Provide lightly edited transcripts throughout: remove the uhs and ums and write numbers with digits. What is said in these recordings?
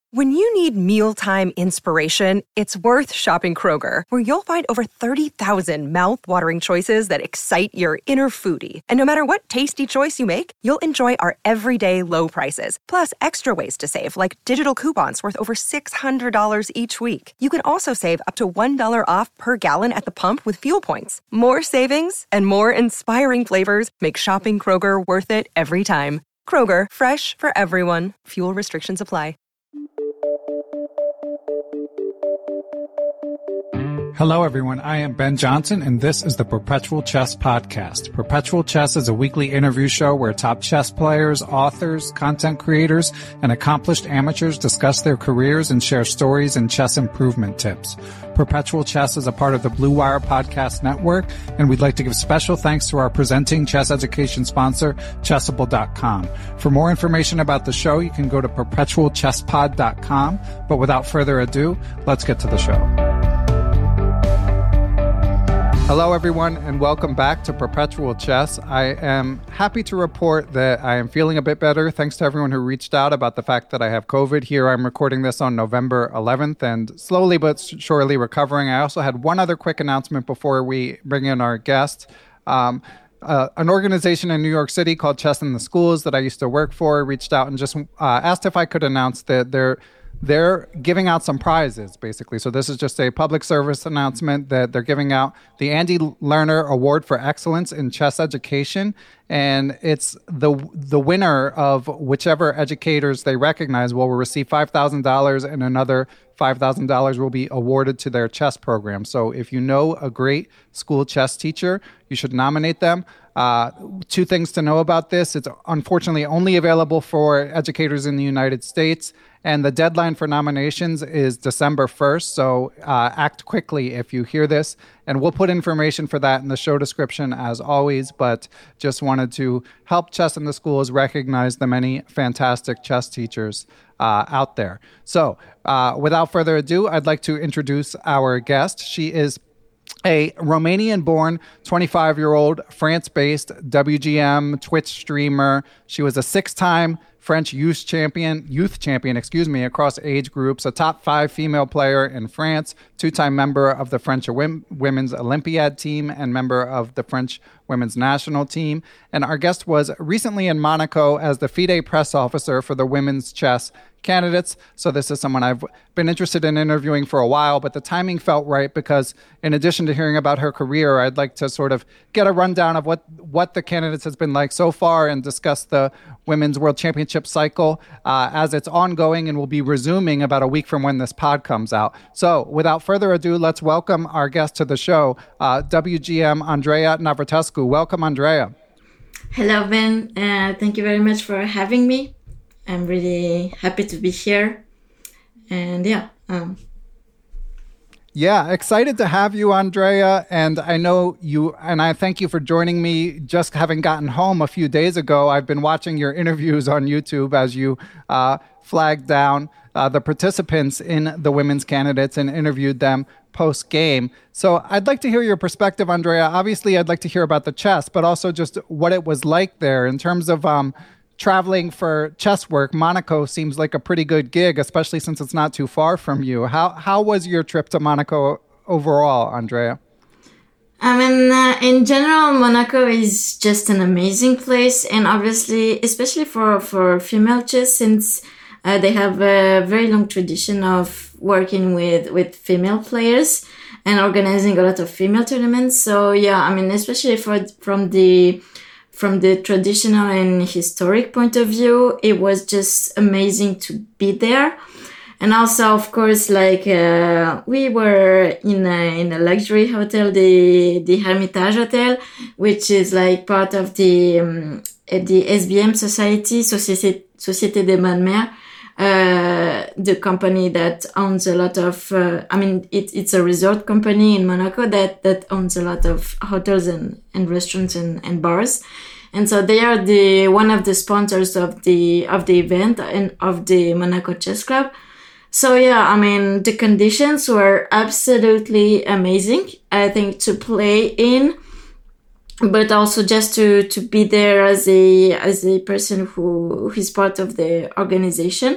When you need mealtime inspiration, it's worth shopping Kroger, where you'll find over 30,000 mouth-watering choices that excite your inner foodie. And no matter what tasty choice you make, you'll enjoy our everyday low prices, plus extra ways to save, like digital coupons worth over $600 each week. You can also save up to $1 off per gallon at the pump with fuel points. More savings and more inspiring flavors make shopping Kroger worth it every time. Kroger, fresh for everyone. Fuel restrictions apply. Hello, everyone. I am Ben Johnson, and this is the Perpetual Chess Podcast. Perpetual Chess is a weekly interview show where top chess players, authors, content creators, and accomplished amateurs discuss their careers and share stories and chess improvement tips. Perpetual Chess is a part of the Blue Wire Podcast Network, and we'd like to give special thanks to our presenting chess education sponsor, Chessable.com. For more information about the show, you can go to perpetualchesspod.com. But without further ado, let's get to the show. Hello, everyone, and welcome back to Perpetual Chess. I am happy to report that I am feeling a bit better, thanks to everyone who reached out about the fact that I have COVID. Here, I'm recording this on November 11th and slowly but surely recovering. I also had one other quick announcement before we bring in our guest. An organization in New York City called Chess in the Schools that I used to work for reached out and just asked if I could announce that they're giving out some prizes, basically. So this is just a public service announcement that they're giving out the Andy Lerner Award for Excellence in Chess Education. And it's the winner of whichever educators they recognize will receive $5,000, and another $5,000 will be awarded to their chess program. So if you know a great school chess teacher, you should nominate them. Two things to know about this. It's unfortunately only available for educators in the United States, and the deadline for nominations is December 1st. So act quickly if you hear this, and we'll put information for that in the show description as always, but just wanted to help Chess in the Schools recognize the many fantastic chess teachers out there. So without further ado, I'd like to introduce our guest. She is a Romanian-born 25-year-old France-based WGM Twitch streamer. She was a six-time French youth champion, across age groups, a top 5 female player in France, 2-time member of the French women's Olympiad team, and member of the French women's national team. And our guest was recently in Monaco as the FIDE press officer for the women's chess candidates. So this is someone I've been interested in interviewing for a while, but the timing felt right because in addition to hearing about her career, I'd like to sort of get a rundown of what the candidates has been like so far and discuss the Women's World Championship cycle as it's ongoing and will be resuming about a week from when this pod comes out. So without further ado, let's welcome our guest to the show, WGM Andreea Navratescu. Welcome, Andreea. Hello, Ben. Thank you very much for having me. I'm really happy to be here. And excited to have you, Andreea. And I know you, and I thank you for joining me. Just having gotten home a few days ago, I've been watching your interviews on YouTube as you flagged down the participants in the women's candidates and interviewed them post-game. So I'd like to hear your perspective, Andreea. Obviously, I'd like to hear about the chess, but also just what it was like there in terms of traveling for chess work. Monaco seems like a pretty good gig, especially since it's not too far from you. How was your trip to Monaco overall, Andreea? I mean, in general, Monaco is just an amazing place. And obviously, especially for female chess, since they have a very long tradition of working with female players and organizing a lot of female tournaments. So yeah, I mean, especially from the traditional and historic point of view, it was just amazing to be there. And also, of course, we were in a luxury hotel, the Hermitage Hotel, which is like part of the SBM Society, Société des Bonnes Mères, the company that owns a lot of, it's a resort company in Monaco that owns a lot of hotels and restaurants and bars. And so they are one of the sponsors of the event and of the Monaco Chess Club. So yeah, I mean, the conditions were absolutely amazing, I think, to play in, but also just to be there as a person who is part of the organization.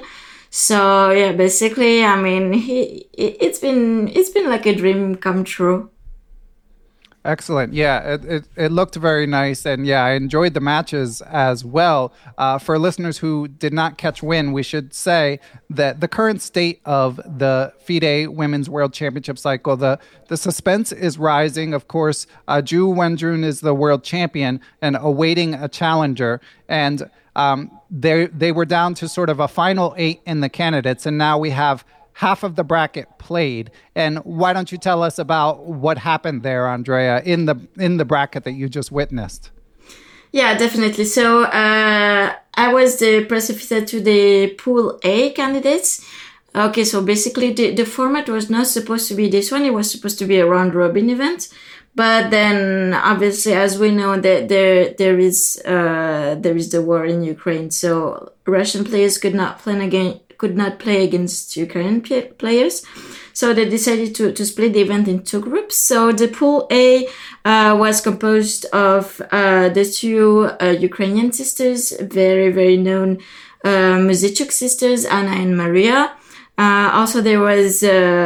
So yeah, basically, I mean, it's been like a dream come true. Excellent. Yeah, it looked very nice. And yeah, I enjoyed the matches as well. For listeners who did not catch wind, we should say that the current state of the FIDE Women's World Championship cycle, the suspense is rising. Of course, Ju Wenjun is the world champion and awaiting a challenger. And they were down to sort of a final 8 in the candidates. And now we have half of the bracket played. And why don't you tell us about what happened there, Andrea, in the bracket that you just witnessed? Yeah, definitely. So I was the press officer to the Pool A candidates. Okay, so basically the format was not supposed to be this one. It was supposed to be a round robin event. But then, obviously, as we know, that there is the war in Ukraine. So Russian players could not play against Ukrainian players. So they decided to split the event in 2 groups. So the Pool A was composed of the 2 Ukrainian sisters, very, very known Muzychuk sisters, Anna and Maria. Also, there was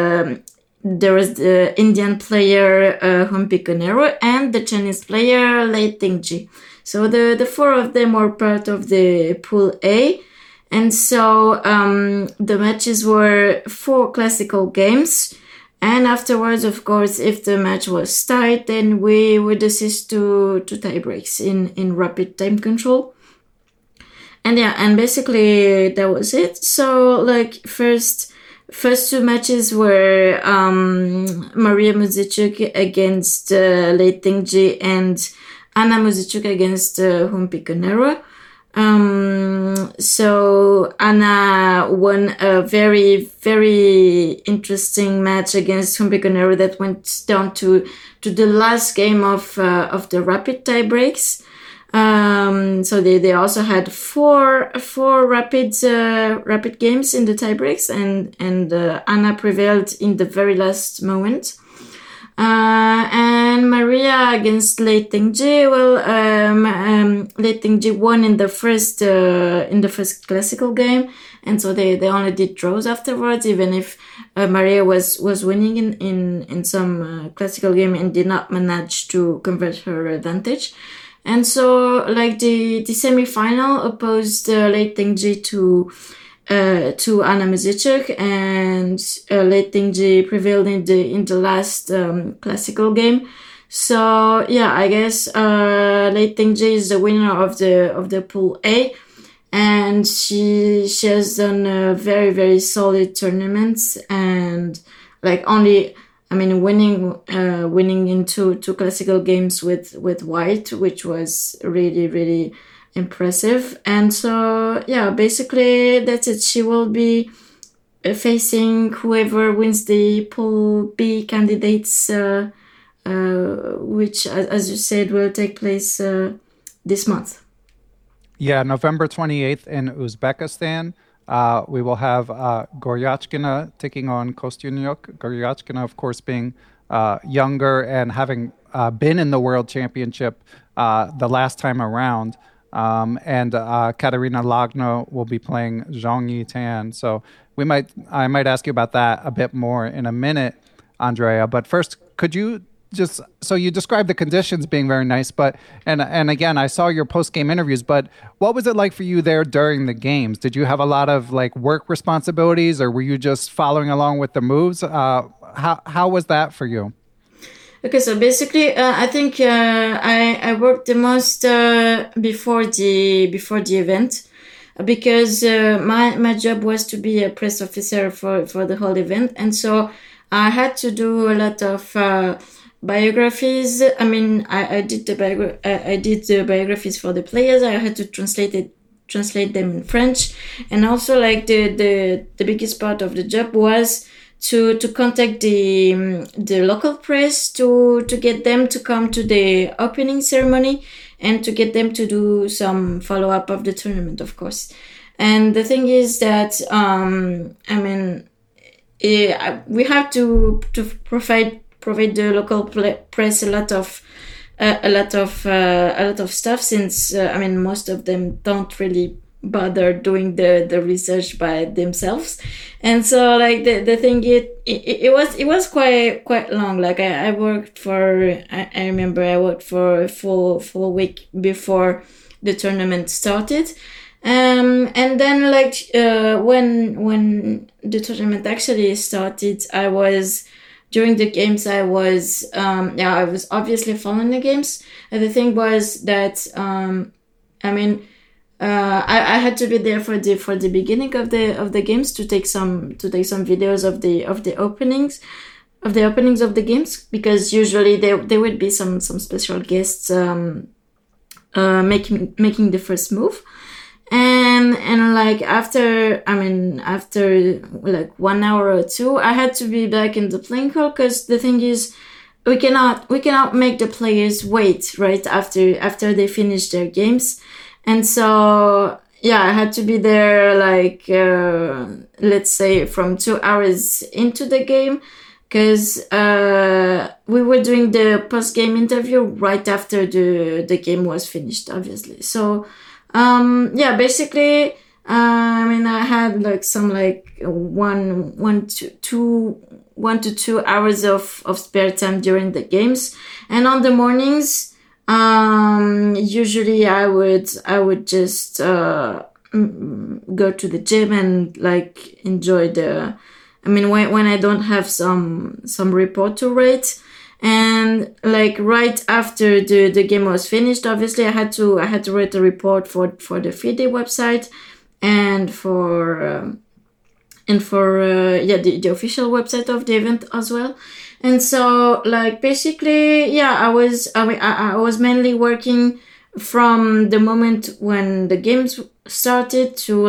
the Indian player Humpy Conero and the Chinese player Lei Tingji. So the 4 of them were part of the Pool A. And so the matches were 4 classical games. And afterwards, of course, if the match was tied, then we would assist to tie breaks in rapid time control. And yeah, and basically that was it. So like first 2 matches were Maria Muzychuk against Lei Tingji and Anna Muzychuk against Humpy Conero. So Anna won a very, very interesting match against Humpy Conero that went down to the last game of the rapid tie breaks. So they also had four rapid games in the tie breaks, and Anna prevailed in the very last moment. And Maria against Lei Tingji. Well, Lei Tingji won in the first classical game, and so they only did draws afterwards. Even if Maria was winning in some classical game and did not manage to convert her advantage. And so, like the semi-final opposed Lei Tingji to Anna Muzychuk, and Lei Tingji prevailed in the last classical game. So yeah, I guess Lei Tingji is the winner of the Pool A, and she has done a very, very solid tournaments, and like winning in two classical games with white, which was really, really impressive. And so yeah, basically that's it. She will be facing whoever wins the Pool B candidates, which, as you said, will take place this month. Yeah, November 28th in Uzbekistan. We will have Goryachkina taking on Kostyunyuk. Goryachkina, of course, being younger and having been in the World Championship the last time around. And Katerina Lagno will be playing Zhang Yitan. So I might ask you about that a bit more in a minute, Andrea. But first, could you so you described the conditions being very nice, but and again, I saw your post-game interviews, but what was it like for you there during the games? Did you have a lot of like work responsibilities, or were you just following along with the moves? How was that for you? Okay, so basically, I think I worked the most before the event, because my job was to be a press officer for the whole event, and so I had to do a lot of biographies. I mean, I did the biographies for the players. I had to translate them in French, and also like the biggest part of the job was to contact the local press to get them to come to the opening ceremony and to get them to do some follow up of the tournament, of course. And the thing is that we have to provide the local press a lot of stuff, since most of them don't really bother doing the research by themselves. And so like the thing, it was quite long. Like I worked for, I remember I worked for a full week before the tournament started. And then like when the tournament actually started, during the games I was obviously following the games. And the thing was that I had to be there for the beginning of the games to take some videos of the openings of the games, because usually there would be some special guests making the first move. And like after like 1 hour or two, I had to be back in the playing hall, because the thing is, we cannot make the players wait right after they finish their games. And so yeah, I had to be there like let's say from 2 hours into the game, because we were doing the post-game interview right after the game was finished, obviously. So basically, I had like some like 1 to 2 hours of spare time during the games. And on the mornings, usually I would just go to the gym and like enjoy when I don't have some report to write. And like right after the game was finished, obviously I had to write a report for the FIDE website and for the official website of the event as well. And so like basically, I was mainly working from the moment when the games started to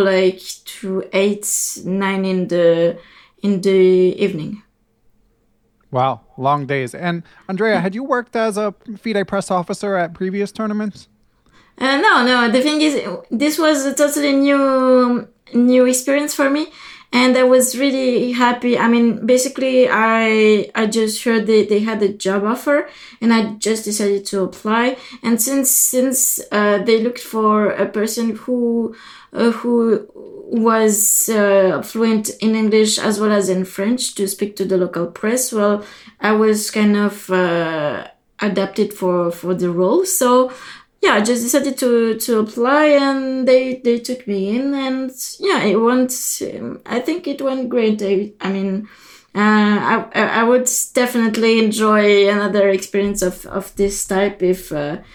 8-9 in the evening. Wow, long days. And Andrea, had you worked as a FIDE press officer at previous tournaments? No. The thing is, this was a totally new experience for me, and I was really happy. Basically, I just heard they had a job offer, and I just decided to apply. And since they looked for a person who was fluent in English as well as in French to speak to the local press, well, I was kind of adapted for the role. So I just decided to apply, and they took me in, and it went. I think it went great. I would definitely enjoy another experience of this type if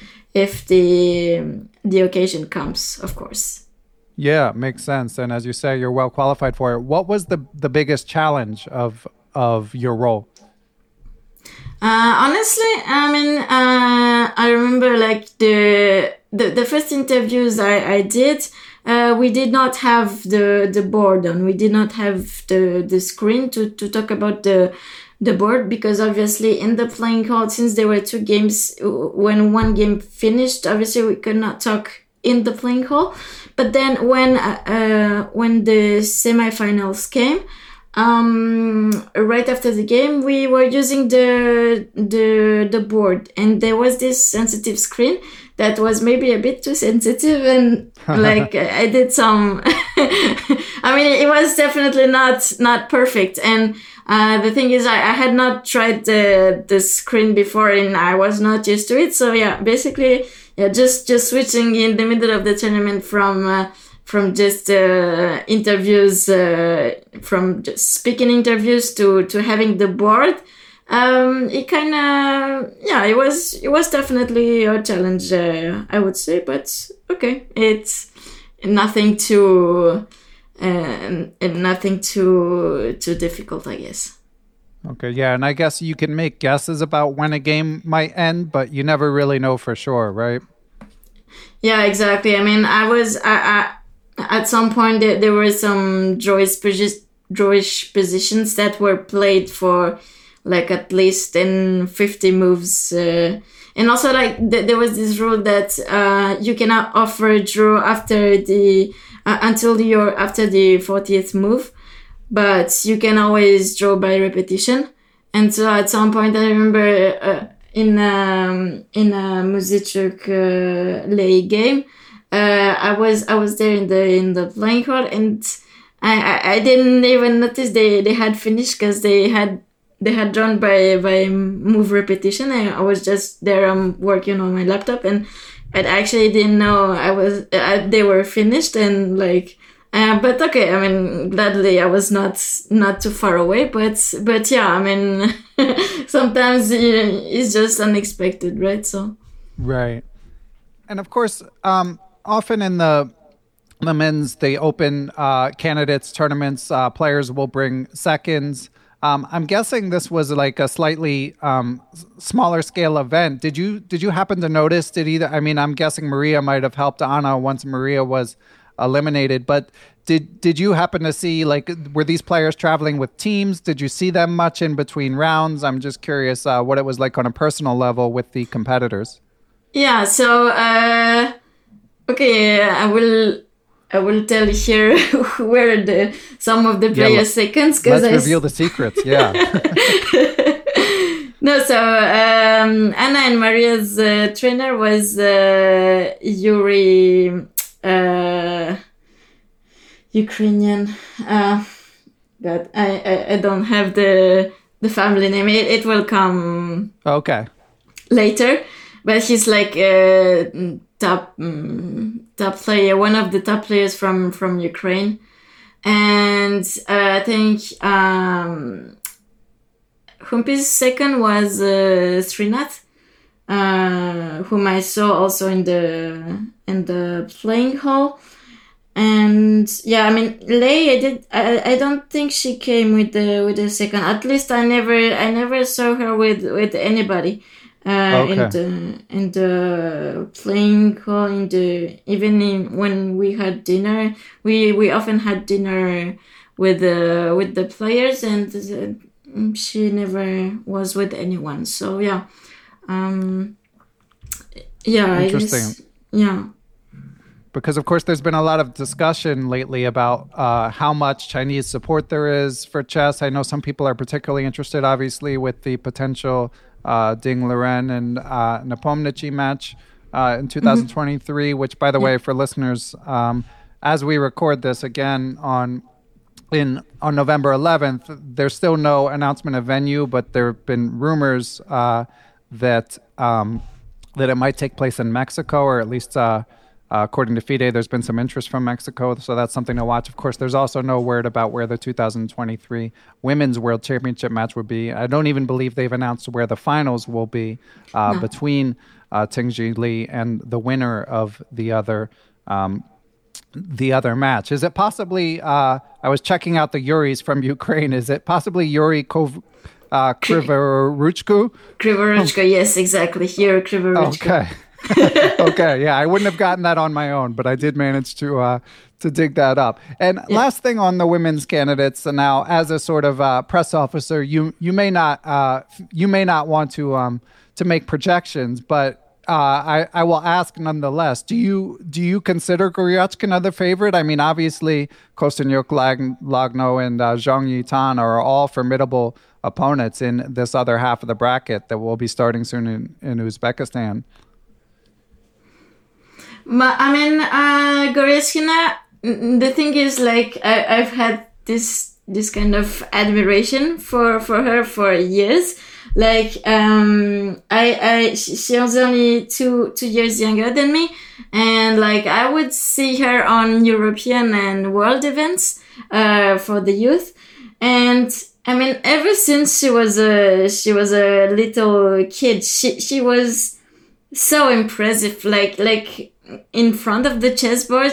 the occasion comes, of course. Yeah, makes sense. And as you say, you're well qualified for it. What was the biggest challenge of your role? Honestly, I remember like the first interviews I did, we did not have the board on. We did not have the screen to talk about the board, because obviously in the playing hall, since there were two games, when one game finished, obviously we could not talk in the playing hall. But then when the semifinals came, right after the game, we were using the board, and there was this sensitive screen that was maybe a bit too sensitive, and like I did some it was definitely not perfect. And the thing is, I had not tried the screen before, and I was not used to it. So basically just switching in the middle of the tournament from just interviews, from just speaking interviews to having the board. It kind of, it was definitely a challenge, I would say, but okay, it's nothing too difficult, I guess. Okay, yeah, and I guess you can make guesses about when a game might end, but you never really know for sure, right? Yeah, exactly. I was at some point there were some drawish positions that were played for like at least in 50 moves, and also like there was this rule that you cannot offer a draw after after the 40th move, but you can always draw by repetition. And so at some point I remember in a Muzychuk Lei game, I was there in the playing hall, and I didn't even notice they had finished because they had drawn by move repetition. I was just there working on my laptop, and I actually didn't know they were finished, and like. But okay, I mean, gladly I was not too far away, but yeah, I mean, sometimes it's just unexpected, right? So. Right. And of course, often in the the open candidates tournaments, players will bring seconds. I'm guessing this was like a slightly smaller scale event. Did you happen to notice? I'm guessing Maria might have helped Anna once Maria was eliminated, but did you happen to see, like, were these players traveling with teams? Did you see them much in between rounds? I'm just curious what it was like on a personal level with the competitors. Yeah, so okay, I will tell here where some of the players' seconds. Let's reveal the secrets. Yeah. No, so Anna and Maria's trainer was Yuri. Ukrainian. God, I don't have the family name. It will come. Okay. Later, but he's like top player, one of the top players from Ukraine, and I think Humpi's second was Srinath, whom I saw also in the playing hall. And yeah, I mean, Lei, I don't think she came with the second. At least I never saw her with anybody in the playing hall. When we had dinner, we often had dinner with the players, and she never was with anyone. So yeah, interesting. Yeah. Because, of course, there's been a lot of discussion lately about how much Chinese support there is for chess. I know some people are particularly interested, obviously, with the potential Ding Liren and Nepomniachtchi match in 2023, which, by the way, for listeners, as we record this again on November 11th, there's still no announcement of venue, but there have been rumors that it might take place in Mexico, or at least... according to FIDE, there's been some interest from Mexico, so that's something to watch. Of course, there's also no word about where the 2023 Women's World Championship match would be. I don't even believe they've announced where the finals will be between Tingji Li and the winner of the other match. Is it possibly, I was checking out the Yuris from Ukraine, is it possibly Yuri Krivoruchko? Krivoruchko, yes, exactly. Here, Krivoruchko. Okay. Okay, yeah, I wouldn't have gotten that on my own, but I did manage to dig that up. And last thing on the women's candidates. Now, as a sort of press officer, you may not want to make projections, but I will ask nonetheless. Do you consider Goryachkina the favorite? I mean, obviously, Kosteniuk, Lagno, and Zhang Yitan are all formidable opponents in this other half of the bracket that will be starting soon in Uzbekistan. I mean, Goryachkina, the thing is, like, I've had this kind of admiration for her for years. Like, she was only two years younger than me, and like I would see her on European and world events for the youth, and I mean, ever since she was a little kid, she was so impressive. Like in front of the chessboard,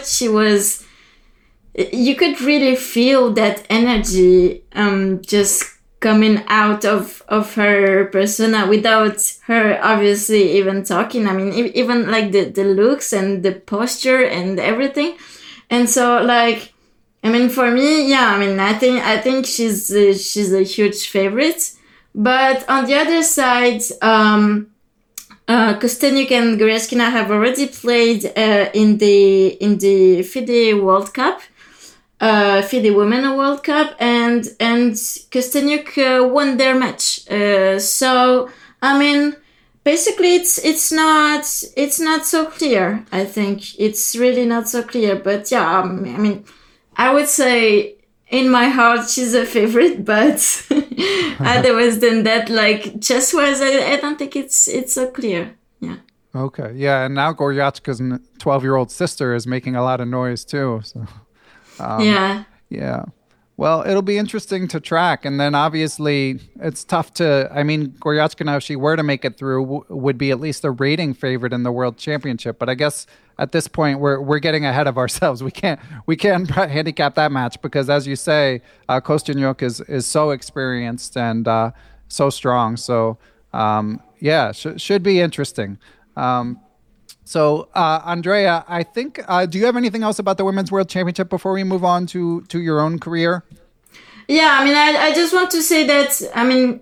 you could really feel that energy just coming out of her persona without her obviously even talking. I mean, even like the looks and the posture and everything. And so, like, I mean, for me, yeah, I mean, I think she's a huge favorite. But on the other side, Kosteniuk and Goryachkina have already played in the FIDE World Cup, FIDE Women World Cup, and Kosteniuk won their match. So I mean, basically it's not so clear. I think it's really not so clear. But yeah, I mean, I would say in my heart she's a favorite, but otherwise than that, like chess wise, I don't think it's so clear. Yeah. Okay. Yeah, and now Goryachka's 12-year-old sister is making a lot of noise too. So Yeah. yeah. Well, it'll be interesting to track. And then obviously it's tough to, I mean, Goryachka now, if she were to make it through, would be at least a rating favorite in the World Championship. But I guess at this point, we're getting ahead of ourselves. We can't handicap that match because, as you say, Kostyanyuk is so experienced and so strong. So, yeah, should be interesting. So, Andrea, I think, do you have anything else about the Women's World Championship before we move on to your own career? Yeah, I mean, I just want to say that, I mean,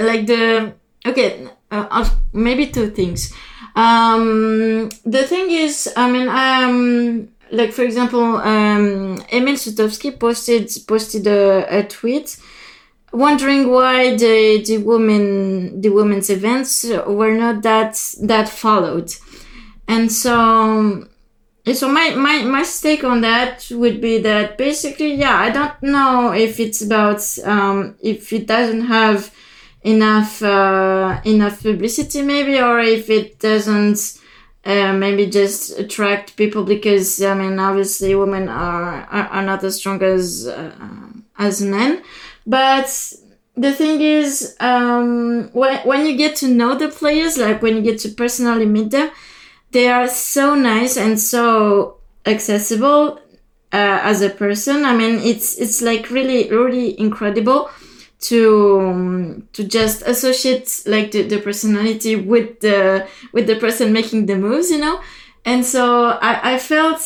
maybe two things. The thing is, I mean, like, for example, Emil Sutowski posted a tweet wondering why the women's events were not that followed. And so my take on that would be that basically, yeah, I don't know if it's about if it doesn't have enough publicity maybe, or if it doesn't maybe just attract people because, I mean, obviously women are not as strong as men. But the thing is, when you get to know the players, like when you get to personally meet them, they are so nice and so accessible as a person. I mean, it's like really, really incredible to just associate like the personality with the person making the moves, you know. And so I felt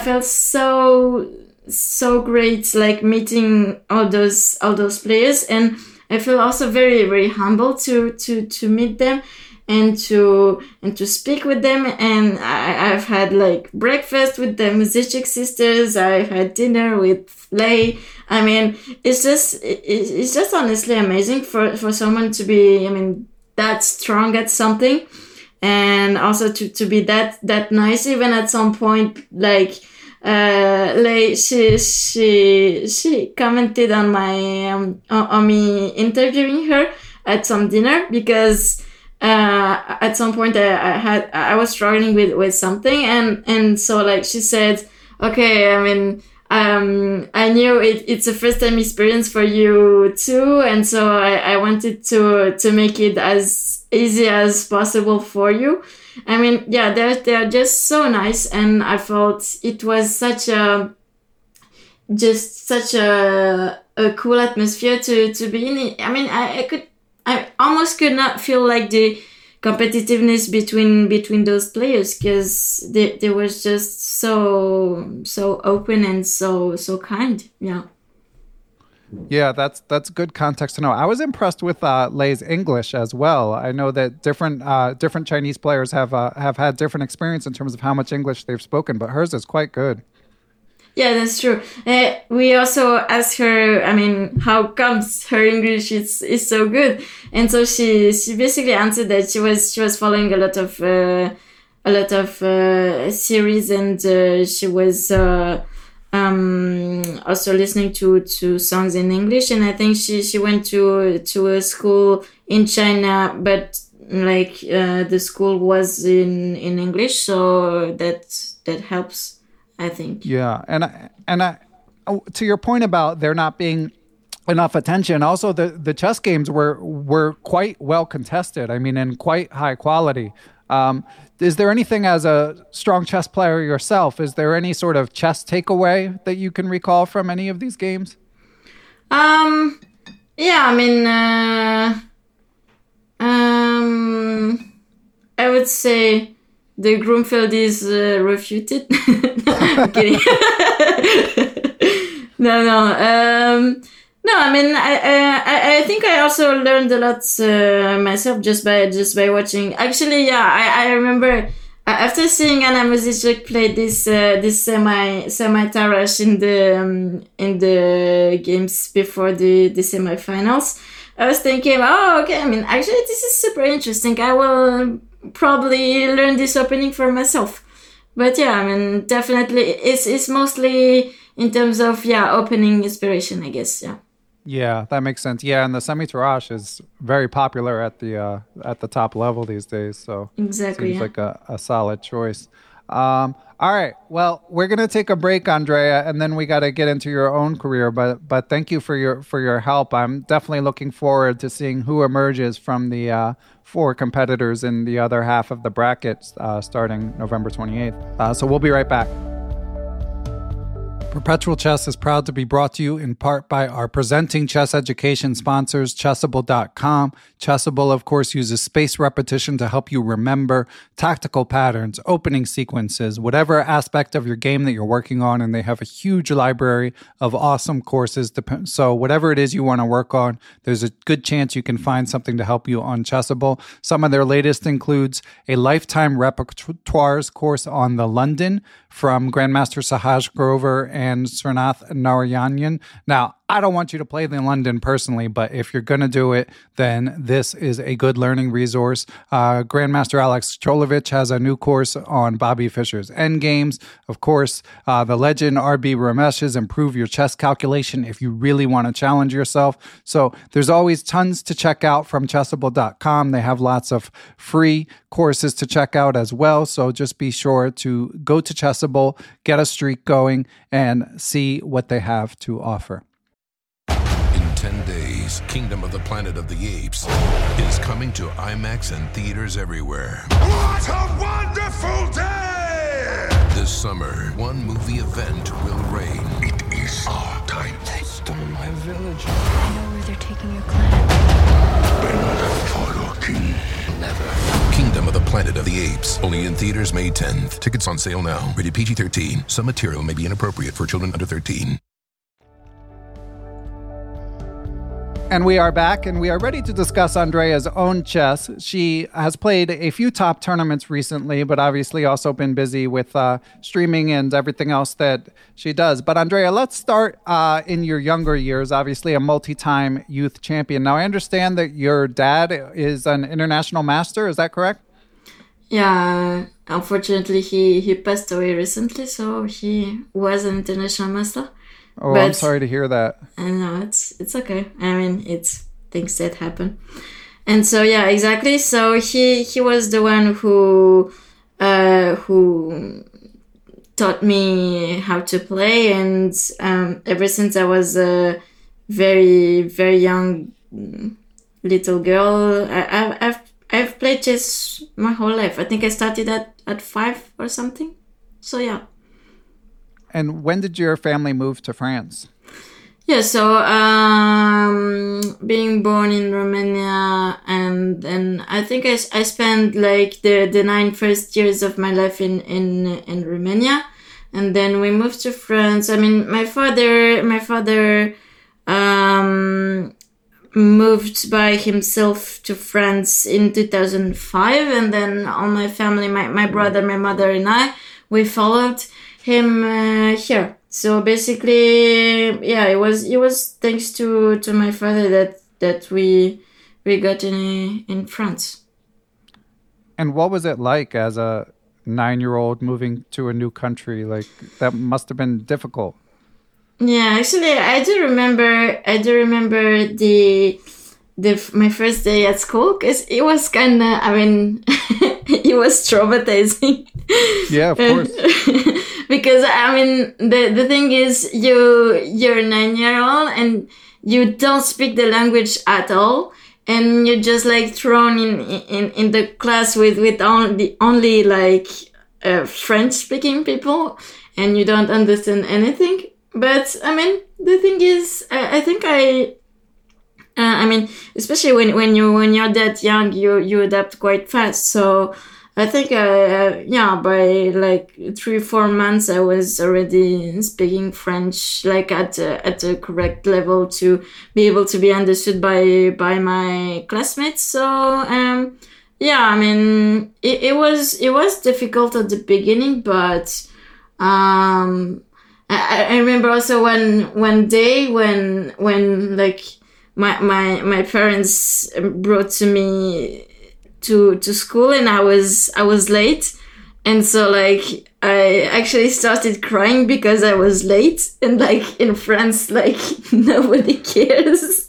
so great, like meeting all those players, and I feel also very, very humble to meet them and to speak with them. And I've had like breakfast with the Muzyczek sisters. I've had dinner with Lei. I mean, it's just honestly amazing for someone to be, I mean, that strong at something, and also to be that nice. Even at some point, like Lei, she commented on my on me interviewing her at some dinner because at some point I was struggling with something, and so like she said, okay, I mean, I knew it's a first time experience for you too, and so I wanted to make it as easy as possible for you. I mean, yeah, they're just so nice, and I felt it was such a cool atmosphere to be in. I mean, I almost could not feel like the competitiveness between those players, because they were just so open and so kind. Yeah, that's good context to know. I was impressed with Lei's English as well. I know that different Chinese players have had different experience in terms of how much English they've spoken, but hers is quite good. Yeah, that's true. We also asked her, I mean, how comes her English is so good? And so she basically answered that she was following a lot of series, and she was also listening to songs in English. And I think she went to a school in China, but like the school was in English, so that helps, I think. Yeah, and I, to your point about there not being enough attention, also the chess games were quite well contested. I mean, and quite high quality. Is there anything, as a strong chess player yourself, is there any sort of chess takeaway that you can recall from any of these games? Yeah, I mean, I would say the Grunfeld is refuted. I'm kidding. No, I mean, I think I also learned a lot myself just by watching. Actually, yeah, I remember after seeing Anna Muzyczek play this semi Tarrasch in the games before the semifinals, I was thinking, oh, okay. I mean, actually, this is super interesting. I will probably learn this opening for myself. But yeah, I mean, definitely, it's mostly in terms of opening inspiration, I guess. Yeah. Yeah, that makes sense. Yeah, and the semi-tirage is very popular at the top level these days. So Exactly. seems like a solid choice. All right. Well, we're gonna take a break, Andrea, and then we got to get into your own career. But thank you for your help. I'm definitely looking forward to seeing who emerges from the 4 competitors in the other half of the bracket starting November 28th. So we'll be right back. Perpetual Chess is proud to be brought to you in part by our presenting chess education sponsors, Chessable.com. Chessable, of course, uses spaced repetition to help you remember tactical patterns, opening sequences, whatever aspect of your game that you're working on, and they have a huge library of awesome courses. So whatever it is you want to work on, there's a good chance you can find something to help you on Chessable. Some of their latest includes a lifetime repertoires course on the London from Grandmaster Sahaj Grover and Srinath Narayanan. Now, I don't want you to play the London personally, but if you're going to do it, then this is a good learning resource. Grandmaster Alex Cholovich has a new course on Bobby Fischer's Endgames. Of course, the legend R.B. Ramesh's Improve Your Chess Calculation if you really want to challenge yourself. So there's always tons to check out from Chessable.com. They have lots of free courses to check out as well. So just be sure to go to Chessable, get a streak going, and see what they have to offer. 10 days, Kingdom of the Planet of the Apes is coming to IMAX and theaters everywhere. What a wonderful day! This summer, one movie event will reign. It is our time. They stole my village. I know where they're taking your clan. Bend for your king. Never. Kingdom of the Planet of the Apes. Only in theaters May 10th. Tickets on sale now. Rated PG-13. Some material may be inappropriate for children under 13. And we are back, and we are ready to discuss Andrea's own chess. She has played a few top tournaments recently, but obviously also been busy with streaming and everything else that she does. But Andrea, let's start in your younger years, obviously a multi-time youth champion. Now, I understand that your dad is an international master. Is that correct? Yeah, unfortunately, he passed away recently, so he was an international master. Oh, but I'm sorry to hear that. No, it's okay. I mean, it's things that happen. And so, yeah, exactly. So he was the one who taught me how to play. And ever since I was a very, very young little girl, I've played chess my whole life. I think I started at 5 or something. So, yeah. And when did your family move to France? Yeah, so being born in Romania, and then I think I spent like the 9 first years of my life in Romania, and then we moved to France. I mean, my father moved by himself to France in 2005, and then all my family, my brother, my mother, and I, we followed him here. So basically, yeah, it was thanks to my father that we got in France. And what was it like as a 9-year-old moving to a new country? Like, that must have been difficult. Yeah, actually, I do remember my first day at school, because it was kind of, I mean, it was traumatizing. Yeah, of course. Because, I mean, the thing is, you're a 9-year-old and you don't speak the language at all, and you're just like thrown in the class with only like French speaking people, and you don't understand anything. But I mean, the thing is, I think I mean, especially when you're that young, you adapt quite fast. So I think, by like 3-4 months, I was already speaking French, like at a correct level to be able to be understood by my classmates. So, I mean, it was difficult at the beginning, but, I remember also one day when like, my parents brought to me to school, and I was late. And so, like, I actually started crying because I was late. And, like, in France, like, nobody cares.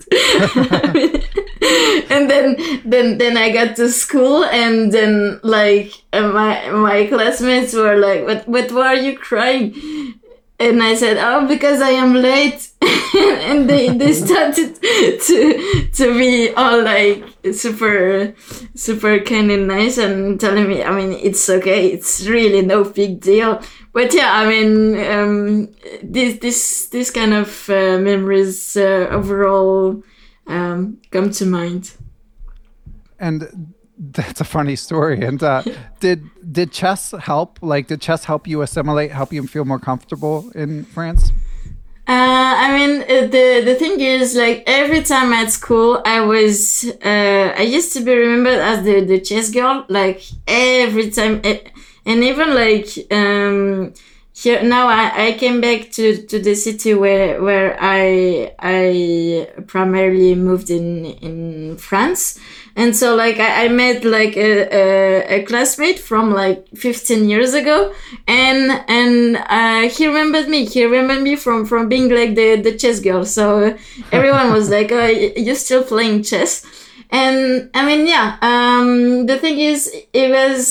And then I got to school, and then, like, my classmates were like, but why are you crying? And I said, oh, because I am late. And they started to be all like super kind and nice and telling me, I mean, it's okay, it's really no big deal. But yeah, I mean, this kind of memories overall come to mind. And that's a funny story. And did chess help? Like, did chess help you assimilate, help you feel more comfortable in France? I mean, the thing is, like, every time at school, I used to be remembered as the chess girl, like, every time. And even, like, here, now I came back to the city where I primarily moved in France. And so, like, I met, like, a classmate from, like, 15 years ago. And he remembered me. He remembered me from being, like, the chess girl. So everyone was like, oh, you're still playing chess. And, I mean, yeah, the thing is, it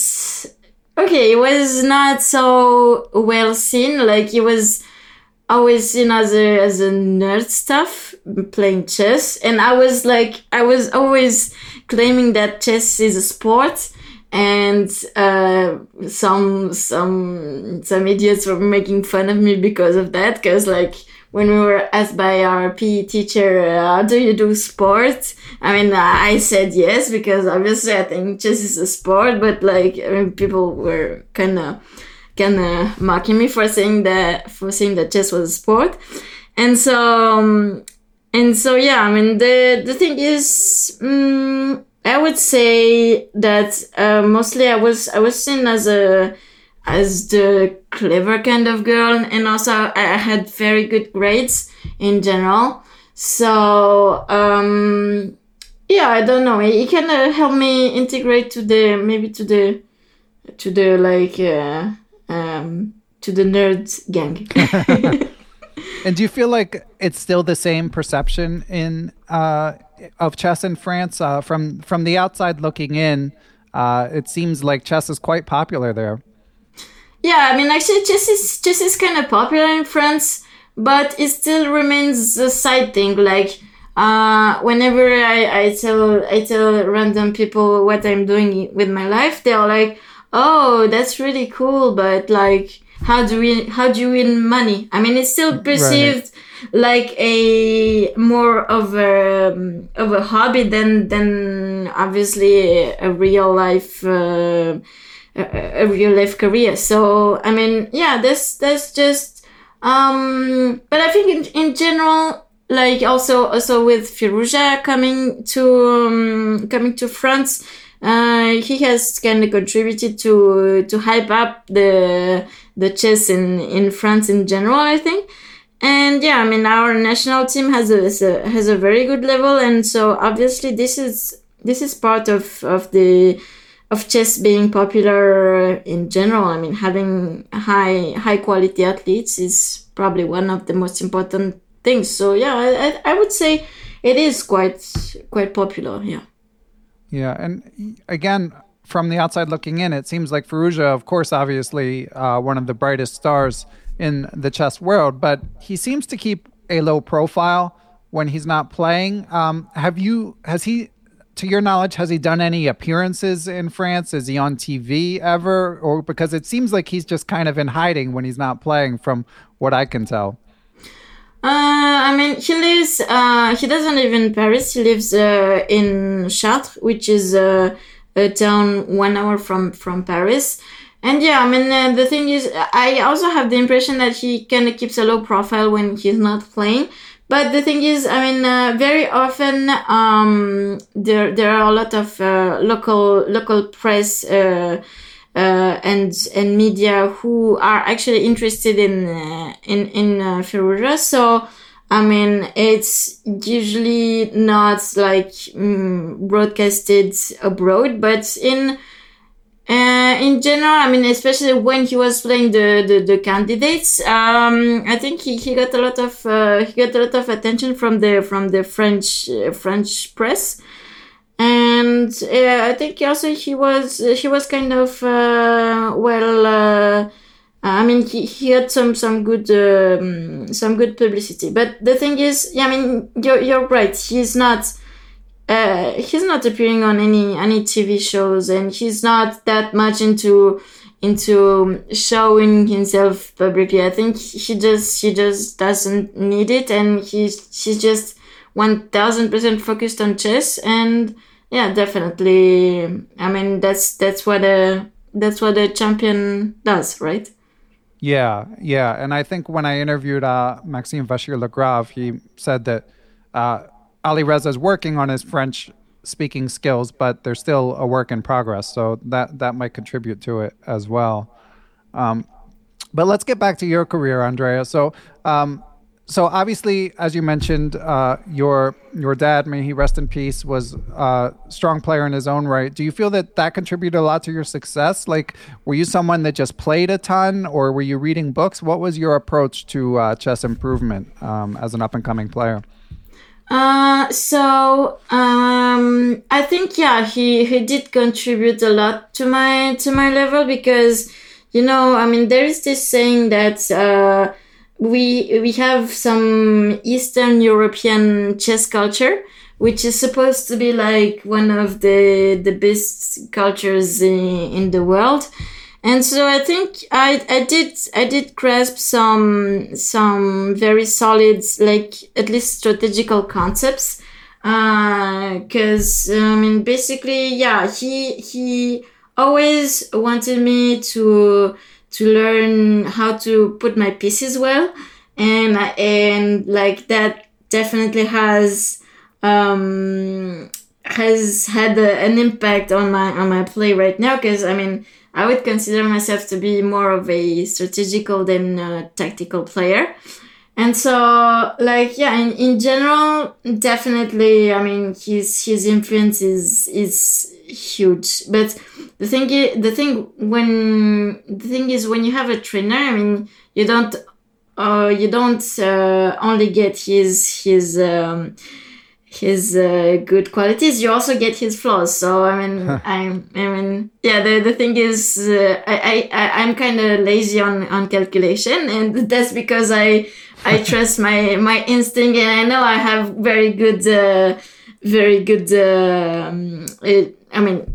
was not so well seen. Like, it was always seen as a nerd stuff, playing chess. And I was always claiming that chess is a sport, and some idiots were making fun of me because of that. Because, like, when we were asked by our PE teacher, how do you do sport? I mean, I said yes, because obviously I think chess is a sport, but, like, I mean, people were kind of mocking me for saying that chess was a sport. And so yeah, I mean, the thing is, I would say that mostly I was seen as the clever kind of girl, and also I had very good grades in general. So yeah, I don't know. It kind of helped me integrate to the nerd gang. And do you feel like it's still the same perception of chess in France? From the outside looking in, it seems like chess is quite popular there. Yeah, I mean, actually, chess is kind of popular in France, but it still remains a side thing. Like, whenever I tell random people what I'm doing with my life, they're like, "Oh, that's really cool," but, like, how do you win money? I mean, it's still perceived like a more of a hobby than obviously a real life career. So I mean, yeah, that's just but I think in general, like, also with Firouzja coming to France, he has kind of contributed to hype up the chess in France in general, I think. And yeah, I mean, our national team has a very good level, and so obviously this is part of chess being popular in general. I mean, having high quality athletes is probably one of the most important things. So yeah, I would say it is quite popular. Yeah. Yeah, and again, from the outside looking in, it seems like Firouzja, of course, obviously one of the brightest stars in the chess world, but he seems to keep a low profile when he's not playing. Has he, to your knowledge, has he done any appearances in France? Is he on TV ever? Or because it seems like he's just kind of in hiding when he's not playing, from what I can tell. I mean, he doesn't live in Paris. He lives in Chartres, which is a town 1 hour from Paris. And yeah, I mean, the thing is, I also have the impression that he kind of keeps a low profile when he's not playing. But the thing is, I mean, very often there are a lot of local press and media who are actually interested in Firouzja. So I mean, it's usually not like broadcasted abroad, but in general, I mean, especially when he was playing the candidates, I think he got a lot of attention from the French press, and I think also he was kind of I mean, he had some good publicity. But the thing is, yeah, I mean, you're right. He's not appearing on any TV shows, and he's not that much into showing himself publicly. I think he just doesn't need it, and he's just 1000% focused on chess. And yeah, definitely. I mean, that's what a champion does, right? Yeah. And I think when I interviewed Maxime Vachier-Lagrave, he said that Alireza is working on his French speaking skills, but they're still a work in progress. So that might contribute to it as well. But let's get back to your career, Andrea. So obviously, as you mentioned, your dad, may he rest in peace, was a strong player in his own right. Do you feel that contributed a lot to your success? Like, were you someone that just played a ton, or were you reading books? What was your approach to chess improvement as an up-and-coming player? I think, yeah, he did contribute a lot to my level, because, you know, I mean, there is this saying that we have some Eastern European chess culture, which is supposed to be like one of the best cultures in the world. And so I think I did grasp some very solid, like, at least strategical concepts. Cause, I mean, basically, yeah, he always wanted me to learn how to put my pieces well. And like, that definitely has had an impact on my play right now. Cause, I mean, I would consider myself to be more of a strategical than a tactical player. And so, like, yeah, in general, definitely, I mean, his influence is huge. But the thing is, when you have a trainer, I mean, you don't only get his good qualities, you also get his flaws. So I mean, yeah, the thing is, I'm kind of lazy on calculation, and that's because I trust my instinct, and I know I have very good I mean,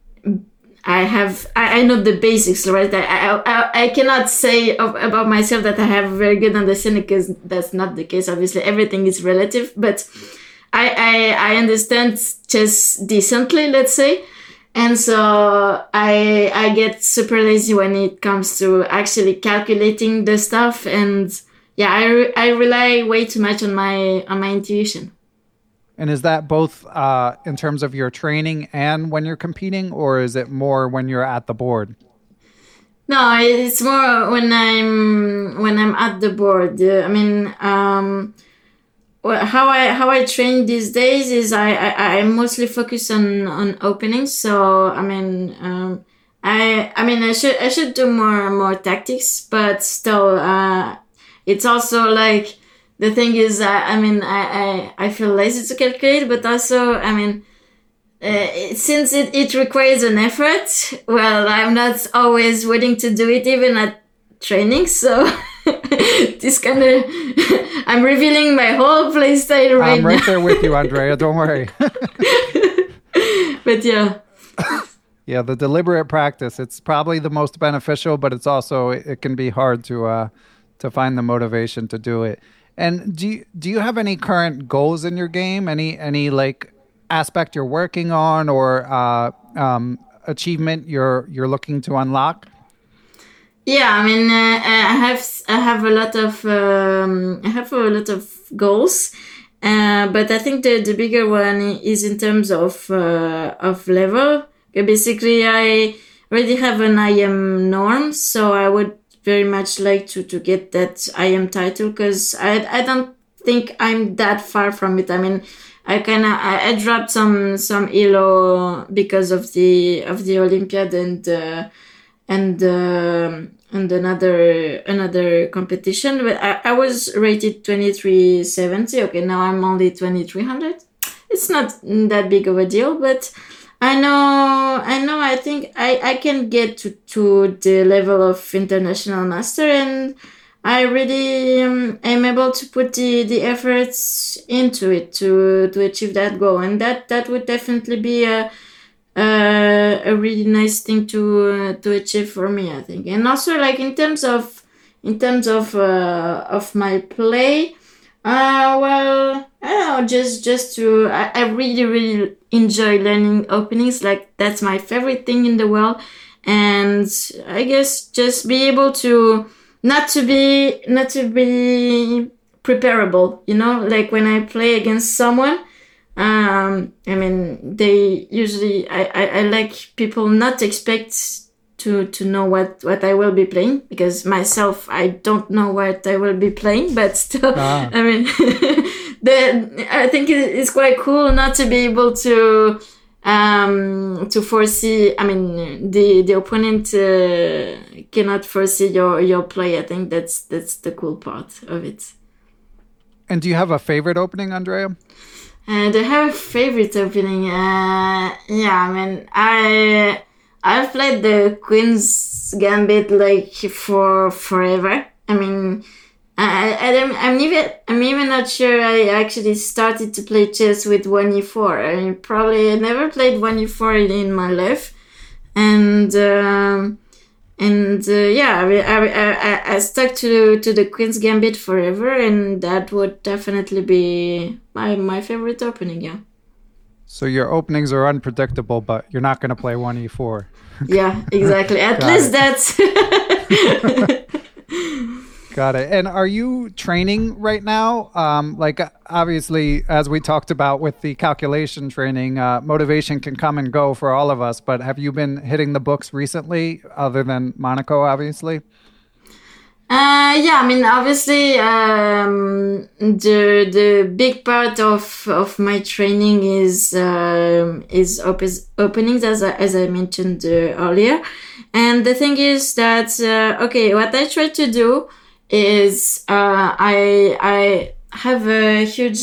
I know the basics, right? I cannot say about myself that I have a very good understanding, because that's not the case. Obviously, everything is relative, but I understand chess decently, let's say. And so I get super lazy when it comes to actually calculating the stuff. And yeah, I rely way too much on my intuition. And is that both in terms of your training and when you're competing, or is it more when you're at the board? No, it's more when I'm at the board. I mean, how I train these days is I mostly focus on openings. So I mean, I should do more tactics, but still, it's also like, the thing is, I feel lazy to calculate, but also, I mean, since it requires an effort, well, I'm not always willing to do it even at training. So this kind of, I'm revealing my whole play style right now. I'm right there with you, Andrea. Don't worry. But yeah. Yeah, the deliberate practice, it's probably the most beneficial, but it's also, it can be hard to find the motivation to do it. And do you have any current goals in your game? Any like aspect you're working on, or achievement you're looking to unlock? Yeah, I mean, I have a lot of goals, but I think the bigger one is in terms of level. Basically, I already have an IM norm, so I would very much like to get that IM title, because I don't think I'm that far from it. I mean, I dropped some elo because of the Olympiad and another competition, but I was rated 2370. Okay, now I'm only 2300. It's not that big of a deal, but I know. I think I can get to the level of international master, and I really am able to put the efforts into it to achieve that goal, and that would definitely be a really nice thing to achieve for me, I think. And also, like, in terms of my play, well, I don't know, just to I really enjoy learning openings. Like, that's my favorite thing in the world, and I guess just be able to not to be preparable, you know, like when I play against someone. I mean, they usually, I like people not expect to know what I will be playing, because myself, I don't know what I will be playing, but still, I mean, I think it's quite cool not to be able to foresee. I mean, the opponent cannot foresee your play. I think that's the cool part of it. And do you have a favorite opening, Andrea? And I have a favorite opening. Yeah, I mean, I've played the Queen's Gambit like for forever. I mean, I'm even not sure I actually started to play chess with 1e4. I mean, probably I never played 1e4 in my life, and yeah, I mean, I stuck to the Queen's Gambit forever, and that would definitely be my favorite opening. Yeah. So your openings are unpredictable, but you're not going to play 1e4. Yeah, exactly. At least that's. Got it. And are you training right now? Like, obviously, as we talked about with the calculation training, motivation can come and go for all of us. But have you been hitting the books recently, other than Monaco, obviously? Yeah, I mean, obviously, the big part of my training is openings, as I mentioned earlier. And the thing is that okay, what I try to do is I have a huge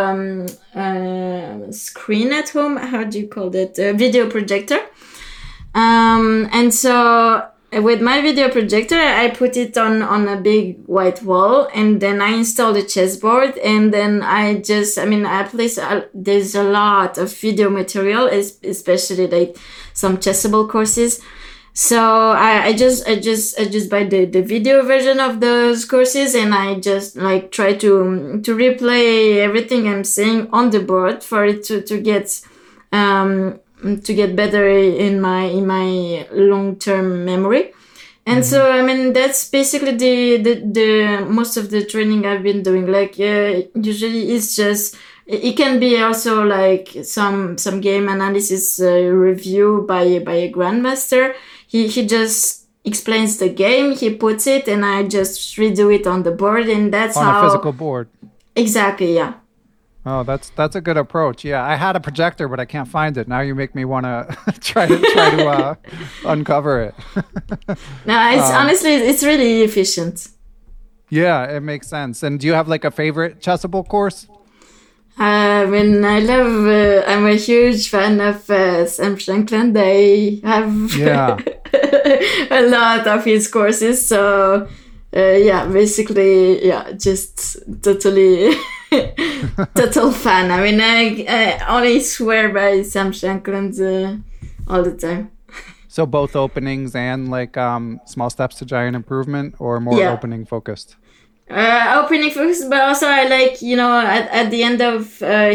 screen at home. How do you call that? A video projector. And so with my video projector, I put it on a big white wall, and then I install the chessboard, and then I place, there's a lot of video material, especially like some chessable courses. So I just buy the video version of those courses, and I just like try to replay everything I'm saying on the board for it to get better in my long-term memory. And so, I mean, that's basically the most of the training I've been doing. Like, usually it's just, it can be also like some game analysis review by a grandmaster. He just explains the game, he puts it, and I just redo it on the board, and that's on a physical board. Exactly, yeah. Oh, that's a good approach. Yeah, I had a projector, but I can't find it. Now you make me want to try to uncover it. No, it's honestly, it's really efficient. Yeah, it makes sense. And do you have like a favorite chessable course? I'm a huge fan of Sam Shankland. I have a lot of his courses. So, basically, just totally, total fan. I mean, I only swear by Sam Shankland all the time. So both openings and like small steps to giant improvement, or more opening focused? Opening focus, but also I like, at the end of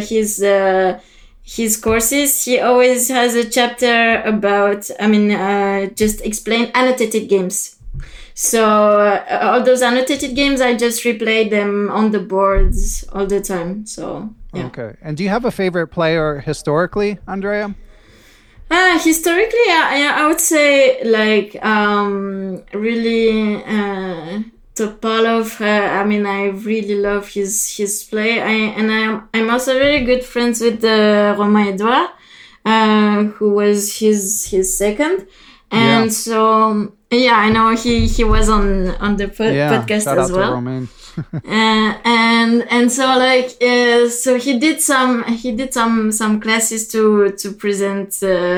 his courses, he always has a chapter about, just explain annotated games. So all those annotated games, I just replay them on the boards all the time. So yeah. Okay. And do you have a favorite player historically, Andrea? Historically, I would say like really. Topalov, I really love his play. I'm also very good friends with Romain Edouard, who was his second. And so, I know he was on the podcast shout as out well. To Romain. And so like so he did some classes to present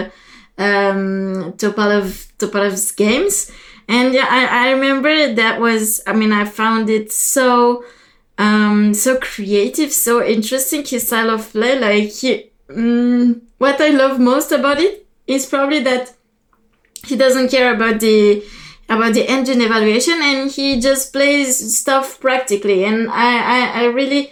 Topalov's games, and I remember that was I found it so creative, so interesting, his style of play. Like what I love most about it is probably that he doesn't care about the engine evaluation, and he just plays stuff practically. And I really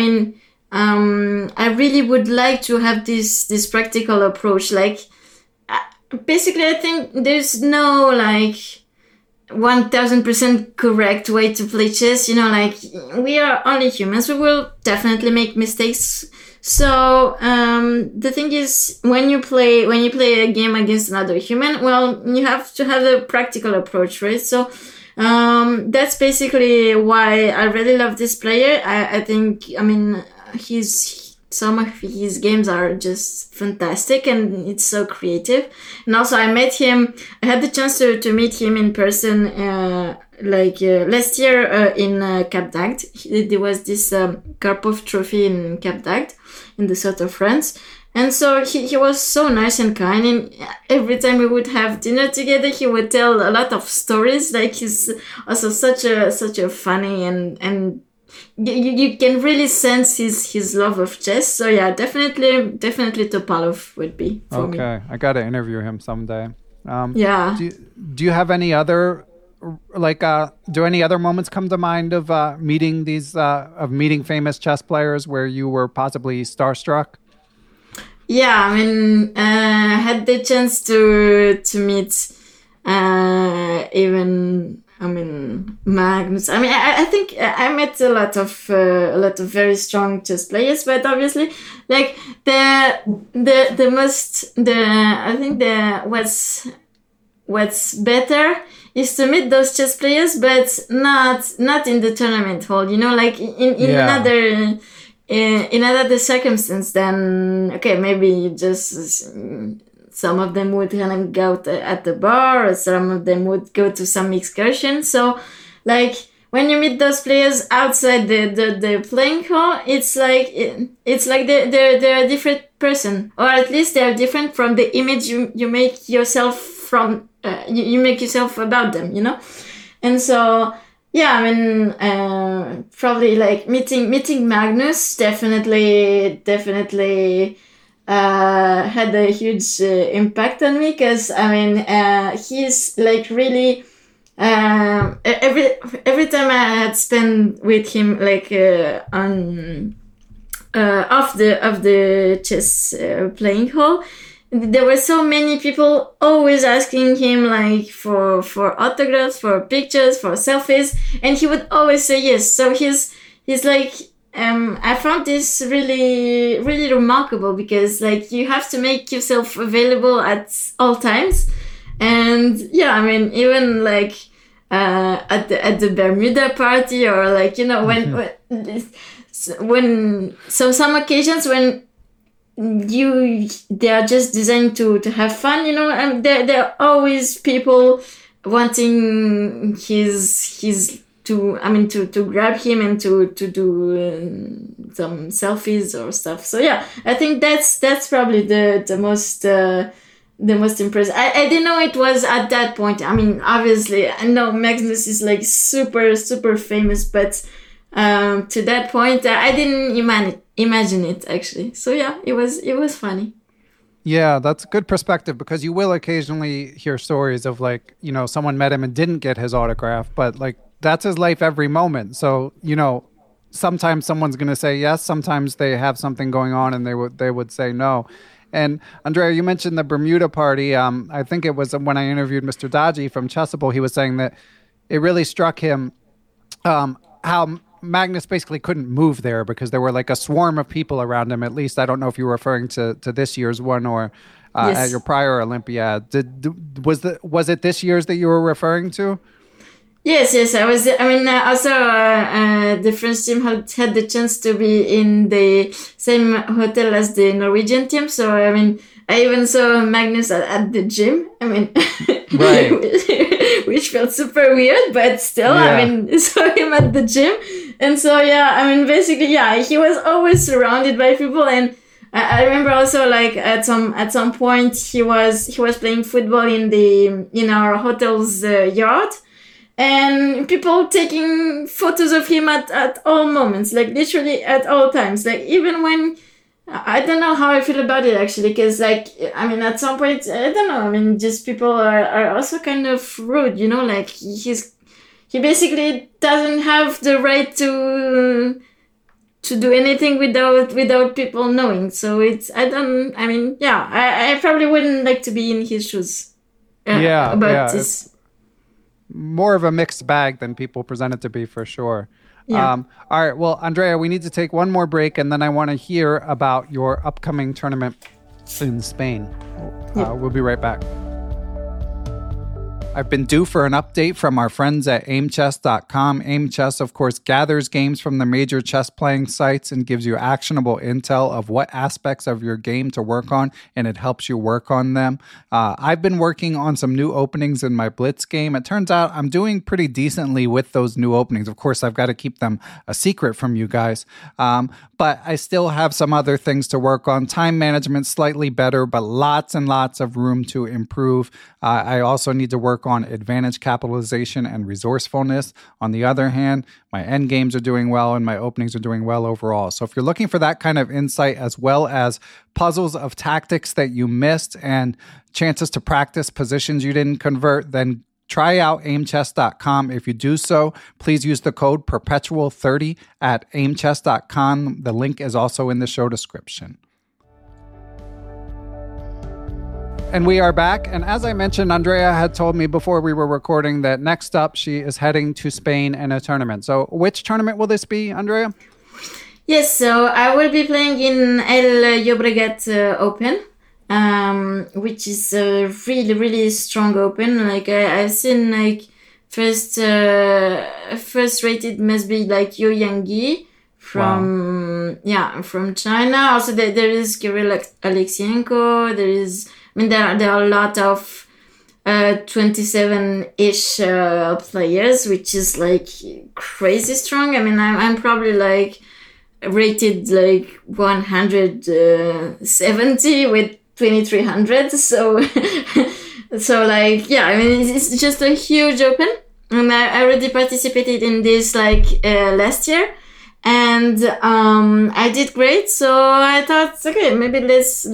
would like to have this practical approach. Like basically, I think there's no like 1000% correct way to play chess. Like we are only humans. We will definitely make mistakes. So the thing is, when you play a game against another human, well, you have to have a practical approach, right? So that's basically why I really love this player. I think some of his games are just fantastic, and it's so creative. And also, I had the chance to meet him in person last year in Cap d'Agde. There was this Karpov Trophy in Cap d'Agde in the south of France. And so he was so nice and kind, and every time we would have dinner together, he would tell a lot of stories. Like he's also such a funny and you can really sense his love of chess. So yeah, definitely Topalov would be for me. Okay, I got to interview him someday. Yeah. Do you have any other do any other moments come to mind of meeting famous chess players where you were possibly starstruck? Yeah, I had the chance to meet Magnus. I think I met a lot of very strong chess players, but obviously, like what's better is to meet those chess players, but not in the tournament hall. Like in another circumstance. Then okay, maybe you just some of them would hang out at the bar, or some of them would go to some excursion. So, like when you meet those players outside the playing hall, it's like they're a different person, or at least they're different from the image you make yourself from. You make yourself about them, and so yeah, probably like meeting Magnus definitely had a huge impact on me, because he's like really every time I had spent with him like on off the chess playing hall, there were so many people always asking him like for autographs, for pictures, for selfies, and he would always say yes. So he's like I found this really, really remarkable, because like you have to make yourself available at all times. And yeah, even like at the Bermuda party, or like when some occasions when they are just designed to have fun, and there are always people wanting to grab him and to do some selfies or stuff. So yeah, I think that's probably the most impressive. I didn't know it was at that point. Obviously I know Magnus is like super, super famous, but to that point I didn't imagine it actually. So yeah, it was funny. Yeah, that's a good perspective, because you will occasionally hear stories of like, someone met him and didn't get his autograph, but like that's his life every moment. So, sometimes someone's going to say yes, sometimes they have something going on and they would say no. And Andrea, you mentioned the Bermuda party. I think it was when I interviewed Mr. Dodgy from Chessable. He was saying that it really struck him how Magnus basically couldn't move there because there were like a swarm of people around him. At least I don't know if you were referring to this year's one or Yes. at your prior Olympiad. Was it this year's that you were referring to? Yes. I was. I mean, also the French team had the chance to be in the same hotel as the Norwegian team. So I mean, I even saw Magnus at the gym. I mean, right, which felt super weird, but still, Yeah. I mean, saw him at the gym, and so yeah, I mean, basically, yeah, he was always surrounded by people, and I remember also like at some point he was playing football in our hotel's yard. And people taking photos of him at all moments, like literally at all times. Like even when, I don't know how I feel about it actually, because like, I mean, at some point, I don't know, I mean, just people are also kind of rude, you know, like he basically doesn't have the right to do anything without people knowing. So I probably wouldn't like to be in his shoes. About this. More of a mixed bag than people present it to be, for sure. Yeah. All right. Well, Andrea, we need to take one more break, and then I want to hear about your upcoming tournament in Spain. We'll be right back. I've been due for an update from our friends at aimchess.com. Aimchess, of course, gathers games from the major chess playing sites and gives you actionable intel of what aspects of your game to work on, and it helps you work on them. I've been working on some new openings in my Blitz game. It turns out I'm doing pretty decently with those new openings. Of course, I've got to keep them a secret from you guys. But I still have some other things to work on. Time management slightly better, but lots and lots of room to improve. I also need to work on advantage capitalization and resourcefulness. On the other hand, my end games are doing well and my openings are doing well overall. So if you're looking for that kind of insight, as well as puzzles of tactics that you missed and chances to practice positions you didn't convert, then try out aimchess.com. If you do so, please use the code perpetual30 at aimchess.com. The link is also in the show description. And we are back. And as I mentioned, Andrea had told me before we were recording that next up, she is heading to Spain in a tournament. So which tournament will this be, Andrea? Yes, so I will be playing in El Llobregat Open, which is a really, really strong open. Like I've seen like first rated must be like Yu Yangyi from China. Also there is Kirill Alexienko. There are a lot of 27-ish players, which is like crazy strong. I mean, I'm probably like rated like 170 with 2300. So like, yeah, I mean, it's just a huge open. And I already participated in this like last year. And I did great. So I thought, okay, maybe let's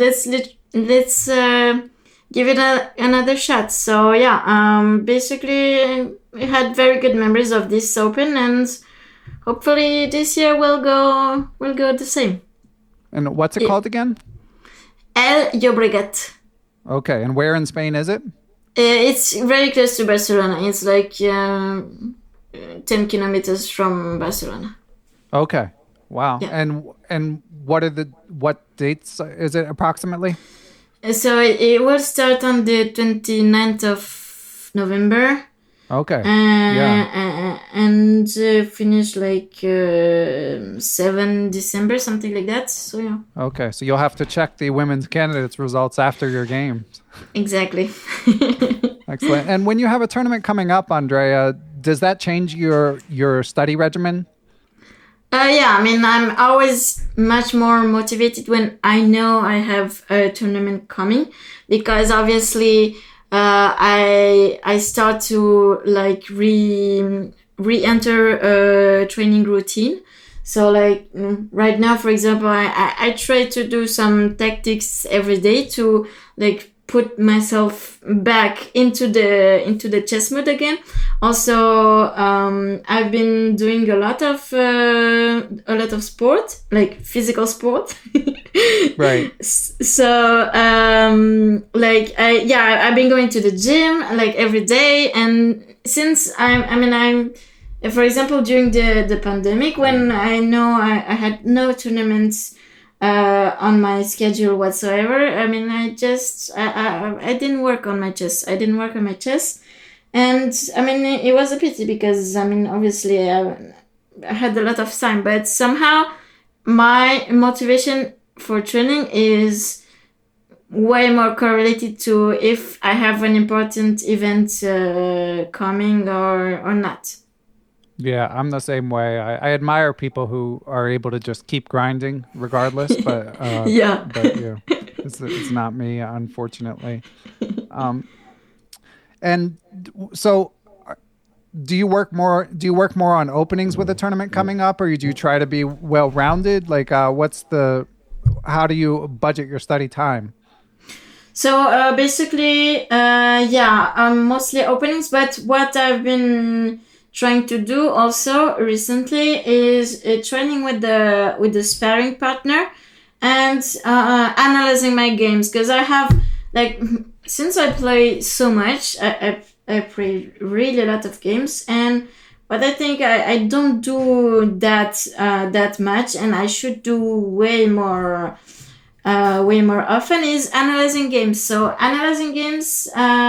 give it another shot. So yeah, basically we had very good memories of this open, and hopefully this year we'll go the same. And what's it called again? El Llobregat. Okay, and where in Spain is it? It's very close to Barcelona. It's like 10 kilometers from Barcelona. Okay, wow. Yeah. And what dates is it approximately? So it will start on the 29th of November. Okay. And finish like 7 December, something like that. So yeah. Okay, so you'll have to check the women's candidates results after your games. Exactly. Excellent. And when you have a tournament coming up, Andrea, does that change your study regimen? Yeah, I mean, I'm always much more motivated when I know I have a tournament coming, because obviously I start to like re-enter a training routine. So like right now, for example, I try to do some tactics every day to like put myself back into the chess mode again. Also, I've been doing a lot of sport, like physical sport. Right. So, I've been going to the gym like every day, and since I'm, for example, during the pandemic, when I know I had no tournaments on my schedule whatsoever, I mean, I didn't work on my chess. And I mean, it was a pity because I mean, obviously I had a lot of time, but somehow my motivation for training is way more correlated to if I have an important event coming or not. Yeah, I'm the same way. I admire people who are able to just keep grinding regardless, but Yeah. but yeah, it's not me, unfortunately. And so, do you work more on openings with a tournament coming up, or do you try to be well-rounded? Like, how do you budget your study time? So basically, mostly openings. But what I've been trying to do also recently is training with the sparring partner and analyzing my games, because I have, like, since I play so much, I play really a lot of games, but I think I don't do that much, and I should do way more often, is analyzing games. So analyzing games,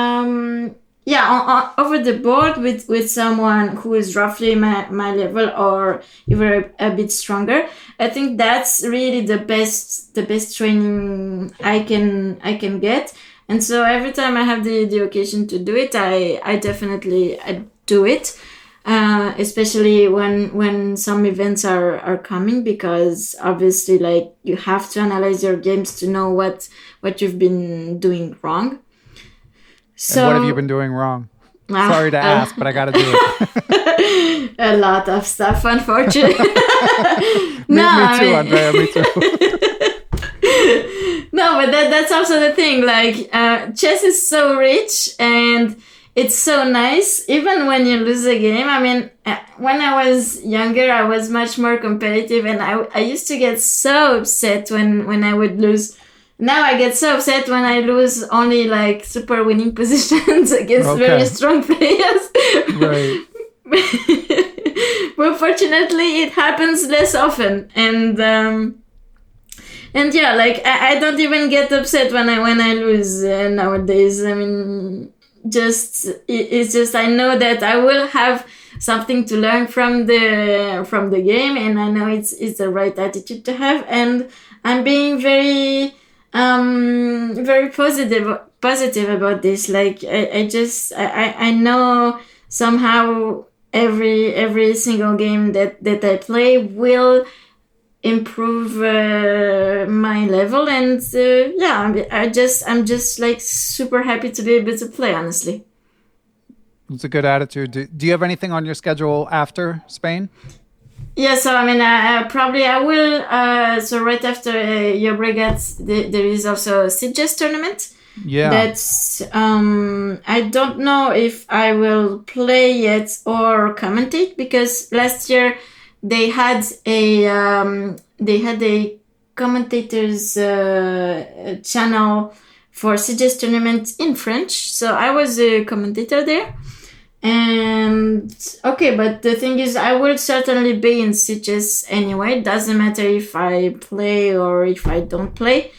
over the board with someone who is roughly my level or even a bit stronger. I think that's really the best training I can get. And so every time I have the occasion to do it, I definitely do it. Especially when some events are coming, because obviously, like, you have to analyze your games to know what you've been doing wrong. So, and what have you been doing wrong? Sorry to ask, but I got to do it. A lot of stuff, unfortunately. me too, Andrea. Me too. No, but that's also the thing. Like, chess is so rich and it's so nice, even when you lose a game. I mean, when I was younger, I was much more competitive, and I used to get so upset when I would lose. Now I get so upset when I lose only, like, super winning positions against very strong players. Right. But fortunately, it happens less often, and yeah, like, I don't even get upset when I lose nowadays. I mean, it's just I know that I will have something to learn from the game, and I know it's the right attitude to have, and I'm being very positive about this. Like, I know somehow every single game that I play will improve my level, and I'm just like super happy to be able to play, honestly. It's a good attitude. Do you have anything on your schedule after Spain? Yeah, so I mean, I will. So right after Llobregat, there is also a Sitges tournament. Yeah. That's I don't know if I will play yet or commentate, because last year they had a commentators channel for Sitges tournament in French. So I was a commentator there. And okay, but the thing is, I will certainly be in Sitges anyway. It doesn't matter if I play or if I don't play.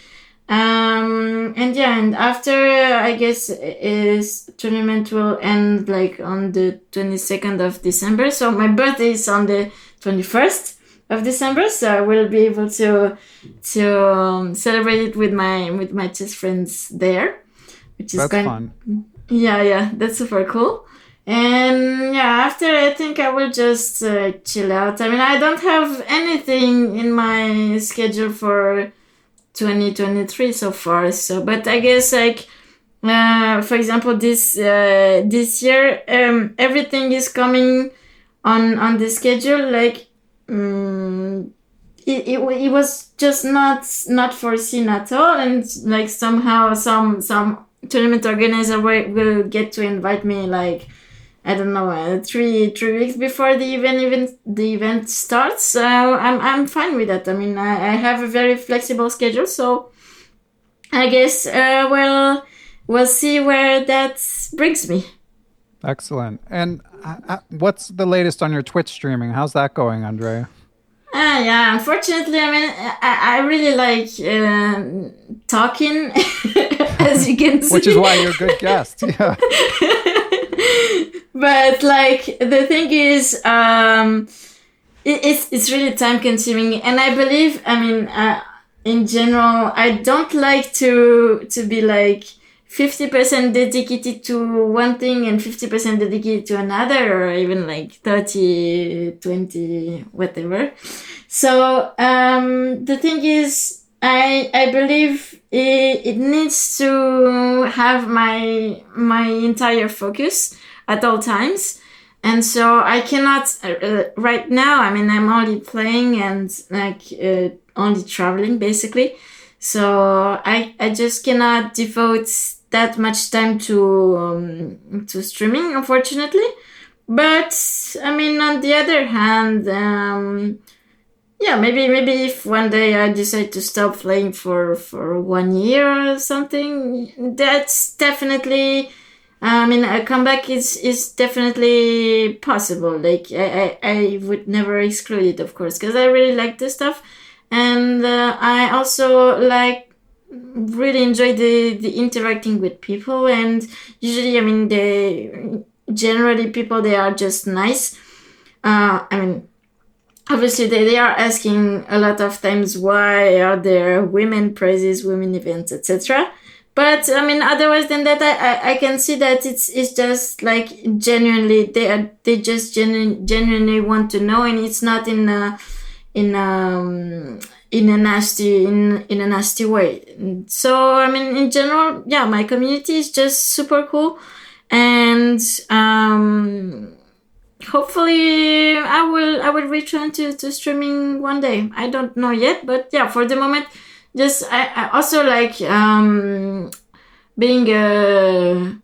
And after, I guess, is tournament will end like on the 22nd of December. So my birthday is on the 21st of December, so I will be able to celebrate it with my chess friends there, which is fun. Yeah, that's super cool. And yeah, after, I think I will just chill out. I mean, I don't have anything in my schedule for 2023 so far. So, but I guess, like, for example, this year, everything is coming on the schedule. Like, it was just not foreseen at all, and like somehow some tournament organizer will get to invite me, like, I don't know, 3 weeks before the event starts. So I'm fine with that. I mean, I have a very flexible schedule, so I guess we'll see where that brings me. Excellent. And what's the latest on your Twitch streaming? How's that going, Andrea? Yeah, unfortunately, I mean, I really like talking, as you can see. Which is why you're a good guest. Yeah. but like the thing is, it's really time consuming, and I believe, I mean, in general, I don't like to be like 50% dedicated to one thing and 50% dedicated to another, or even like 30, 20, whatever. So the thing is, I believe it needs to have my entire focus at all times. And so I cannot, right now, I mean, I'm only playing and like only traveling basically. So I just cannot devote that much time to streaming, unfortunately. But I mean, on the other hand, yeah, maybe if one day I decide to stop playing for 1 year or something, that's definitely, I mean, a comeback is definitely possible. Like I would never exclude it, of course, because I really like this stuff, and I also really enjoy the interacting with people. And usually, I mean, people, they are just nice. I mean, obviously they are asking a lot of times, why are there women prizes, women events, etc. But I mean, otherwise than that, I can see that it's just like genuinely they just genuinely want to know, and it's not in a nasty way. So I mean, in general, yeah, my community is just super cool, and hopefully I will return to streaming one day. I don't know yet, but yeah, for the moment, just I also like being a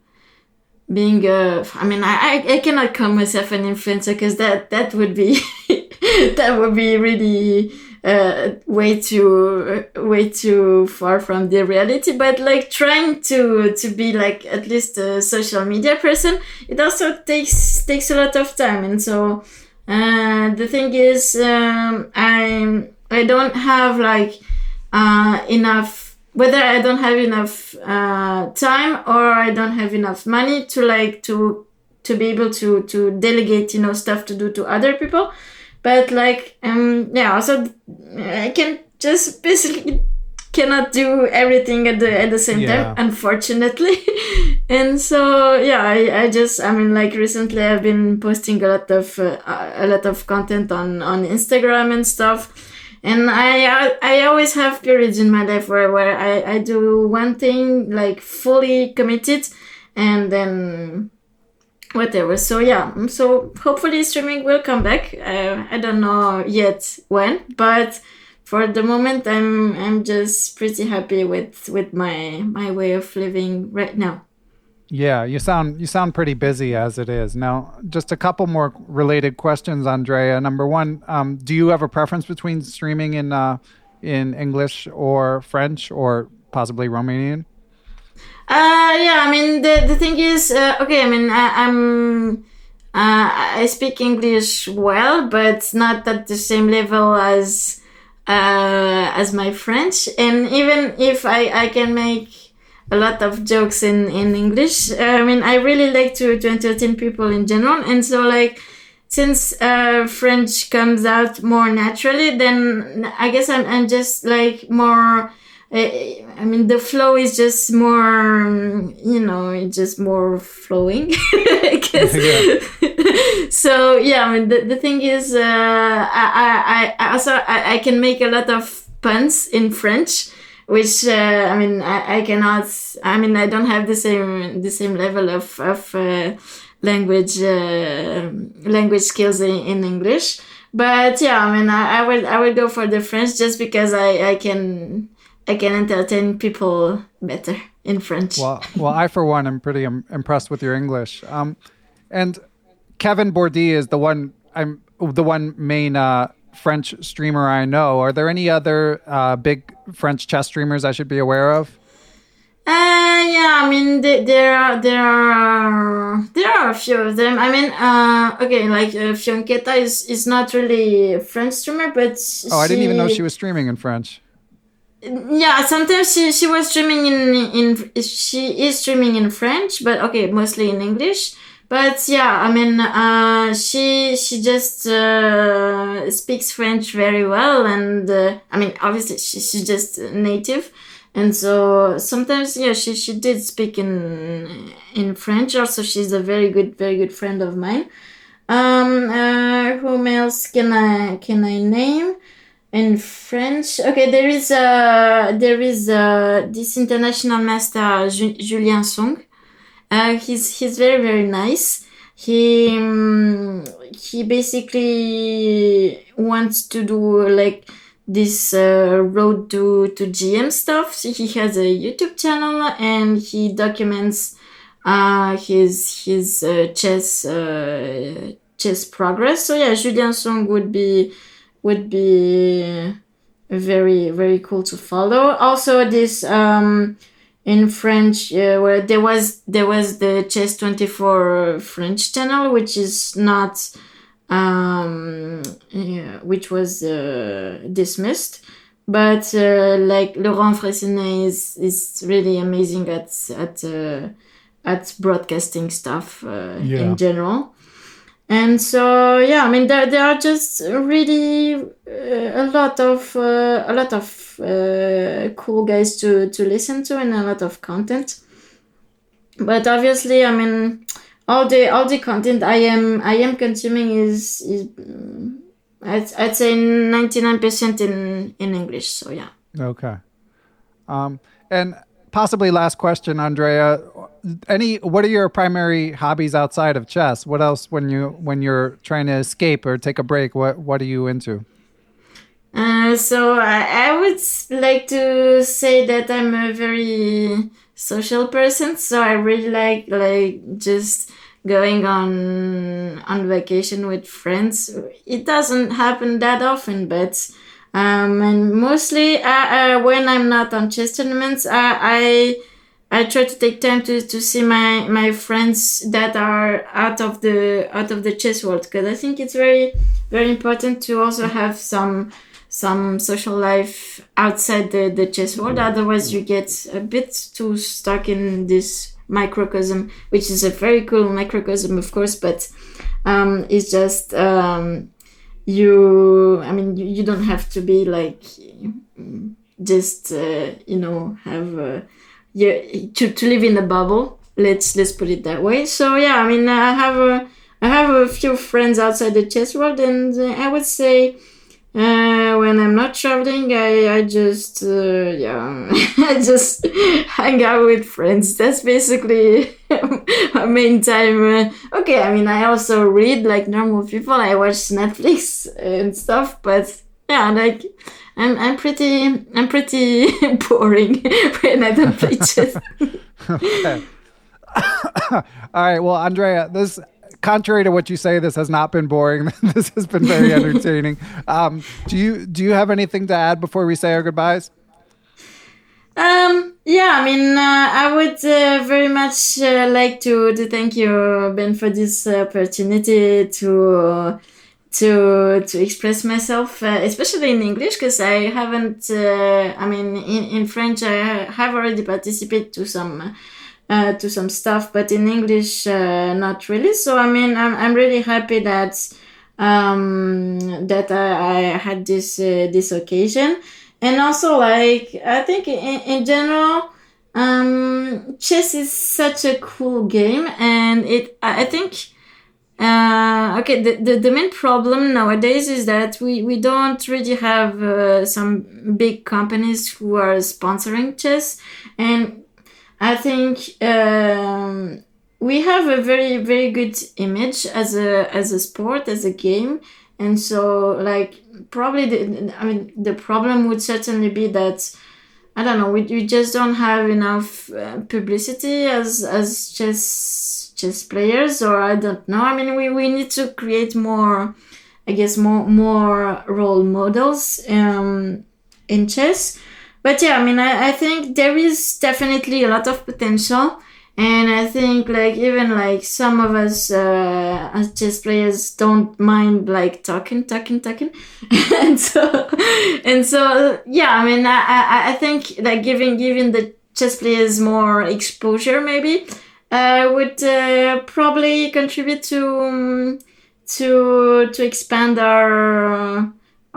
I mean, I cannot call myself an influencer, because that would be that would be really way too far from the reality. But like trying to be like at least a social media person, it also takes a lot of time. And so the thing is, I don't have like enough, whether I don't have enough time or I don't have enough money to be able to delegate, stuff to do to other people. But like yeah, also I can just basically cannot do everything at the same time, unfortunately. And so yeah, I mean, like recently I've been posting a lot of content on Instagram and stuff. And I always have periods in my life where I do one thing like fully committed, and then whatever. So yeah, so hopefully streaming will come back. I don't know yet when, but for the moment I'm just pretty happy with my way of living right now. Yeah, you sound pretty busy as it is. Now, just a couple more related questions, Andrea. Number one, do you have a preference between streaming in English or French or possibly Romanian? Yeah, I mean the thing is, okay, I mean I speak English well, but not at the same level as my French. And even if I can make a lot of jokes in English, I mean, I really like to entertain people in general. And so like, since French comes out more naturally, then I guess I'm just like more, I mean, the flow is just more, it's just more flowing. I guess. Yeah. So yeah, I mean, the thing is, I also can make a lot of puns in French, which I mean, I cannot. I mean, I don't have the same level of language skills in English. But yeah, I mean, I will go for the French just because I can entertain people better in French. Well, I for one am pretty impressed with your English. And Kevin Bourdie is the one main French streamer I know. Are there any other big French chess streamers I should be aware of? Yeah, I mean there are a few of them. I mean, okay, like Fionqueta is not really a French streamer, but I didn't even know she was streaming in French. Yeah, sometimes she was streaming she is streaming in French, but okay, mostly in English. But yeah, I mean, she just speaks French very well, and I mean, obviously she's just native, and so sometimes she did speak in French. Also, she's a very good friend of mine. Whom else can I name in French? Okay, there is this international master Julien Song. He's very nice. He basically wants to do like this road to GM stuff. So he has a YouTube channel and he documents his chess progress. So yeah, Julien Song would be very cool to follow. Also this in French, where there was the Chess24 French channel, which is not, which was dismissed. But like Laurent Fressinet is really amazing at broadcasting stuff in general. And so yeah, I mean there are just really a lot of cool guys to listen to and a lot of content. But obviously, I mean all the content I am consuming is I'd say 99% in English. So yeah. Okay. And possibly last question, Andrea. What are your primary hobbies outside of chess? What else when you're trying to escape or take a break? What are you into? So I would like to say that I'm a very social person. So I really like just going on vacation with friends. It doesn't happen that often, but and mostly when I'm not on chess tournaments, I try to take time to see my friends that are out of the chess world, because I think it's very important to also have some social life outside the chess world. Otherwise, you get a bit too stuck in this microcosm, which is a very cool microcosm, of course, but it's just you don't have to be like just have to live in a bubble. Let's put it that way. So yeah, I mean I have a few friends outside the chess world, and I would say when I'm not traveling, I just I just hang out with friends. That's basically my main time. Okay, I mean I also read like normal people. I watch Netflix and stuff, but yeah, like I'm pretty boring when I don't play chess. Okay. All right. Well, Andrea, this, contrary to what you say, this has not been boring. This has been very entertaining. Do you have anything to add before we say our goodbyes? Yeah, I mean, I would very much like to thank you, Ben, for this opportunity to express myself, especially in English, because I haven't. I mean, in French, I have already participated to some stuff, but in English, not really. So I mean, I'm really happy that I had this occasion, and also like I think in general, chess is such a cool game, and I think. Okay, the main problem nowadays is that we don't really have some big companies who are sponsoring chess, and I think we have a very good image as a sport, as a game, and so like probably the problem would certainly be that I don't know, we just don't have enough publicity as chess players, or I don't know. I mean, we need to create more, I guess, more role models in chess. But yeah, I mean, I think there is definitely a lot of potential, and I think like even like some of us as chess players don't mind like talking, and so yeah. I mean, I think like giving the chess players more exposure maybe would probably contribute to expand our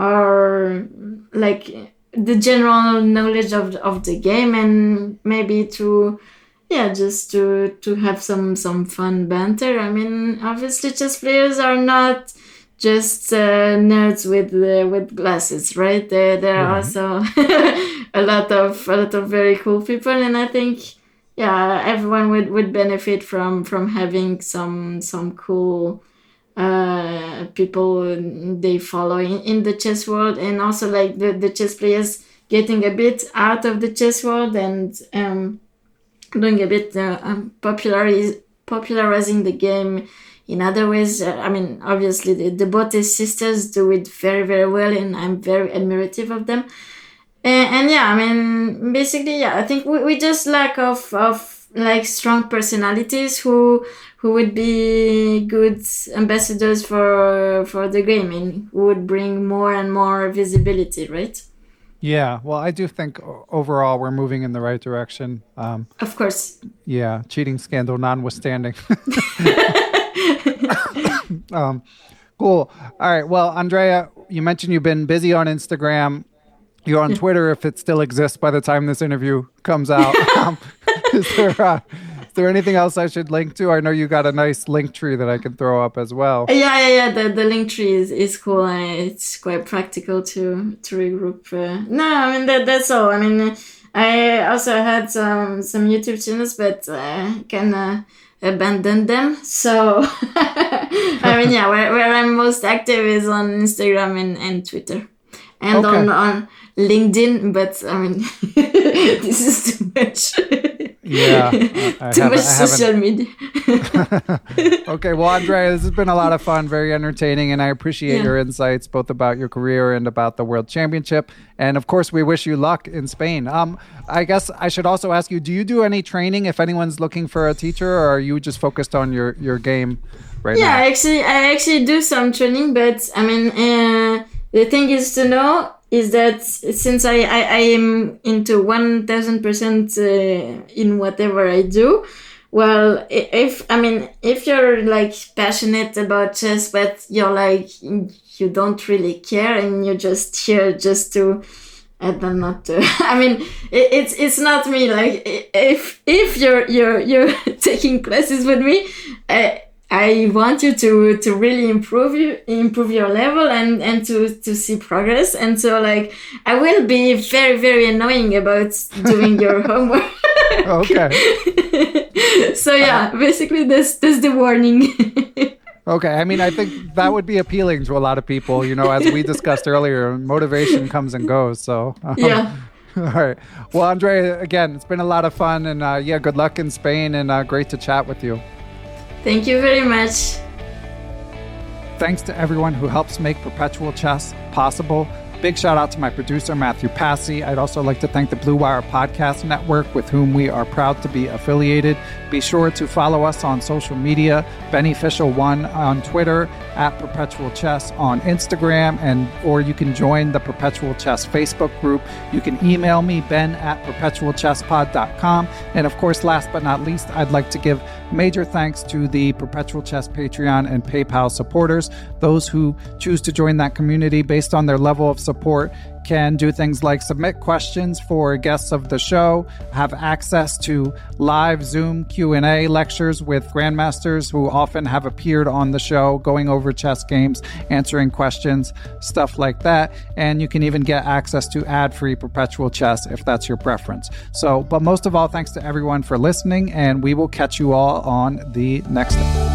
like the general knowledge of the game, and maybe to just to have some fun banter. I mean, obviously chess players are not just nerds with glasses, right? There are also a lot of very cool people, and I think everyone would benefit from having some cool people they follow in the chess world, and also like the chess players getting a bit out of the chess world and doing a bit popularizing the game in other ways. I mean, obviously the Bote sisters do it very, very well, and I'm very admirative of them. And I mean, basically, I think we just lack of like strong personalities who would be good ambassadors for the game, and who would bring more and more visibility, right? Yeah, well, I do think overall we're moving in the right direction. Of course. Yeah, cheating scandal notwithstanding. Cool. All right. Well, Andrea, you mentioned you've been busy on Instagram. You're on Twitter, if it still exists by the time this interview comes out. Is there anything else I should link to? I know you got a nice link tree that I can throw up as well. Yeah. The link tree is cool. It's quite practical to regroup. No, I mean that's all. I mean, I also had some YouTube channels, but kind of abandoned them. So I mean, where I'm most active is on Instagram and Twitter, and on LinkedIn. But I mean, this is too much. Yeah, too much social media. Okay, well, Andrea, this has been a lot of fun, very entertaining, and I appreciate your insights both about your career and about the World Championship. And of course, we wish you luck in Spain. I guess I should also ask you, do you do any training if anyone's looking for a teacher, or are you just focused on your game right now? Yeah, I actually do some training, but I mean, the thing is to know is that since I am into 1000% in whatever I do, well, if you're like passionate about chess, but you're like, you don't really care and you're just here just to, I don't know, I mean, it's not me. Like, if you're taking classes with me, I want you to really improve your level and to see progress. And so like, I will be very, very annoying about doing your homework. Okay. So basically that's the warning. Okay. I mean, I think that would be appealing to a lot of people, you know, as we discussed earlier, motivation comes and goes. So yeah. All right. Well, Andrea, again, it's been a lot of fun, and good luck in Spain, and great to chat with you. Thank you very much. Thanks to everyone who helps make Perpetual Chess possible. Big shout out to my producer, Matthew Passy. I'd also like to thank the Blue Wire Podcast Network, with whom we are proud to be affiliated. Be sure to follow us on social media, Beneficial1 on Twitter, @Perpetual Chess on Instagram, or you can join the Perpetual Chess Facebook group. You can email me, ben@perpetualchesspod.com. And of course, last but not least, I'd like to give major thanks to the Perpetual Chess Patreon and PayPal supporters. Those who choose to join that community based on their level of support can do things like submit questions for guests of the show, have access to live Zoom Q&A lectures with grandmasters who often have appeared on the show, going over chess games, answering questions, stuff like that. And you can even get access to ad-free Perpetual Chess if that's your preference. So, but most of all, thanks to everyone for listening, and we will catch you all on the next episode.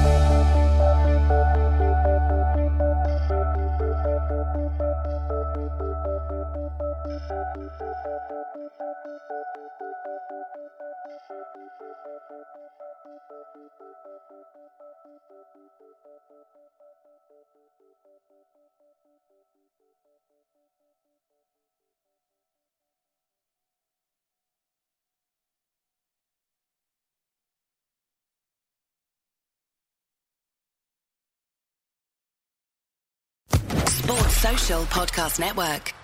Sports Social Podcast Network.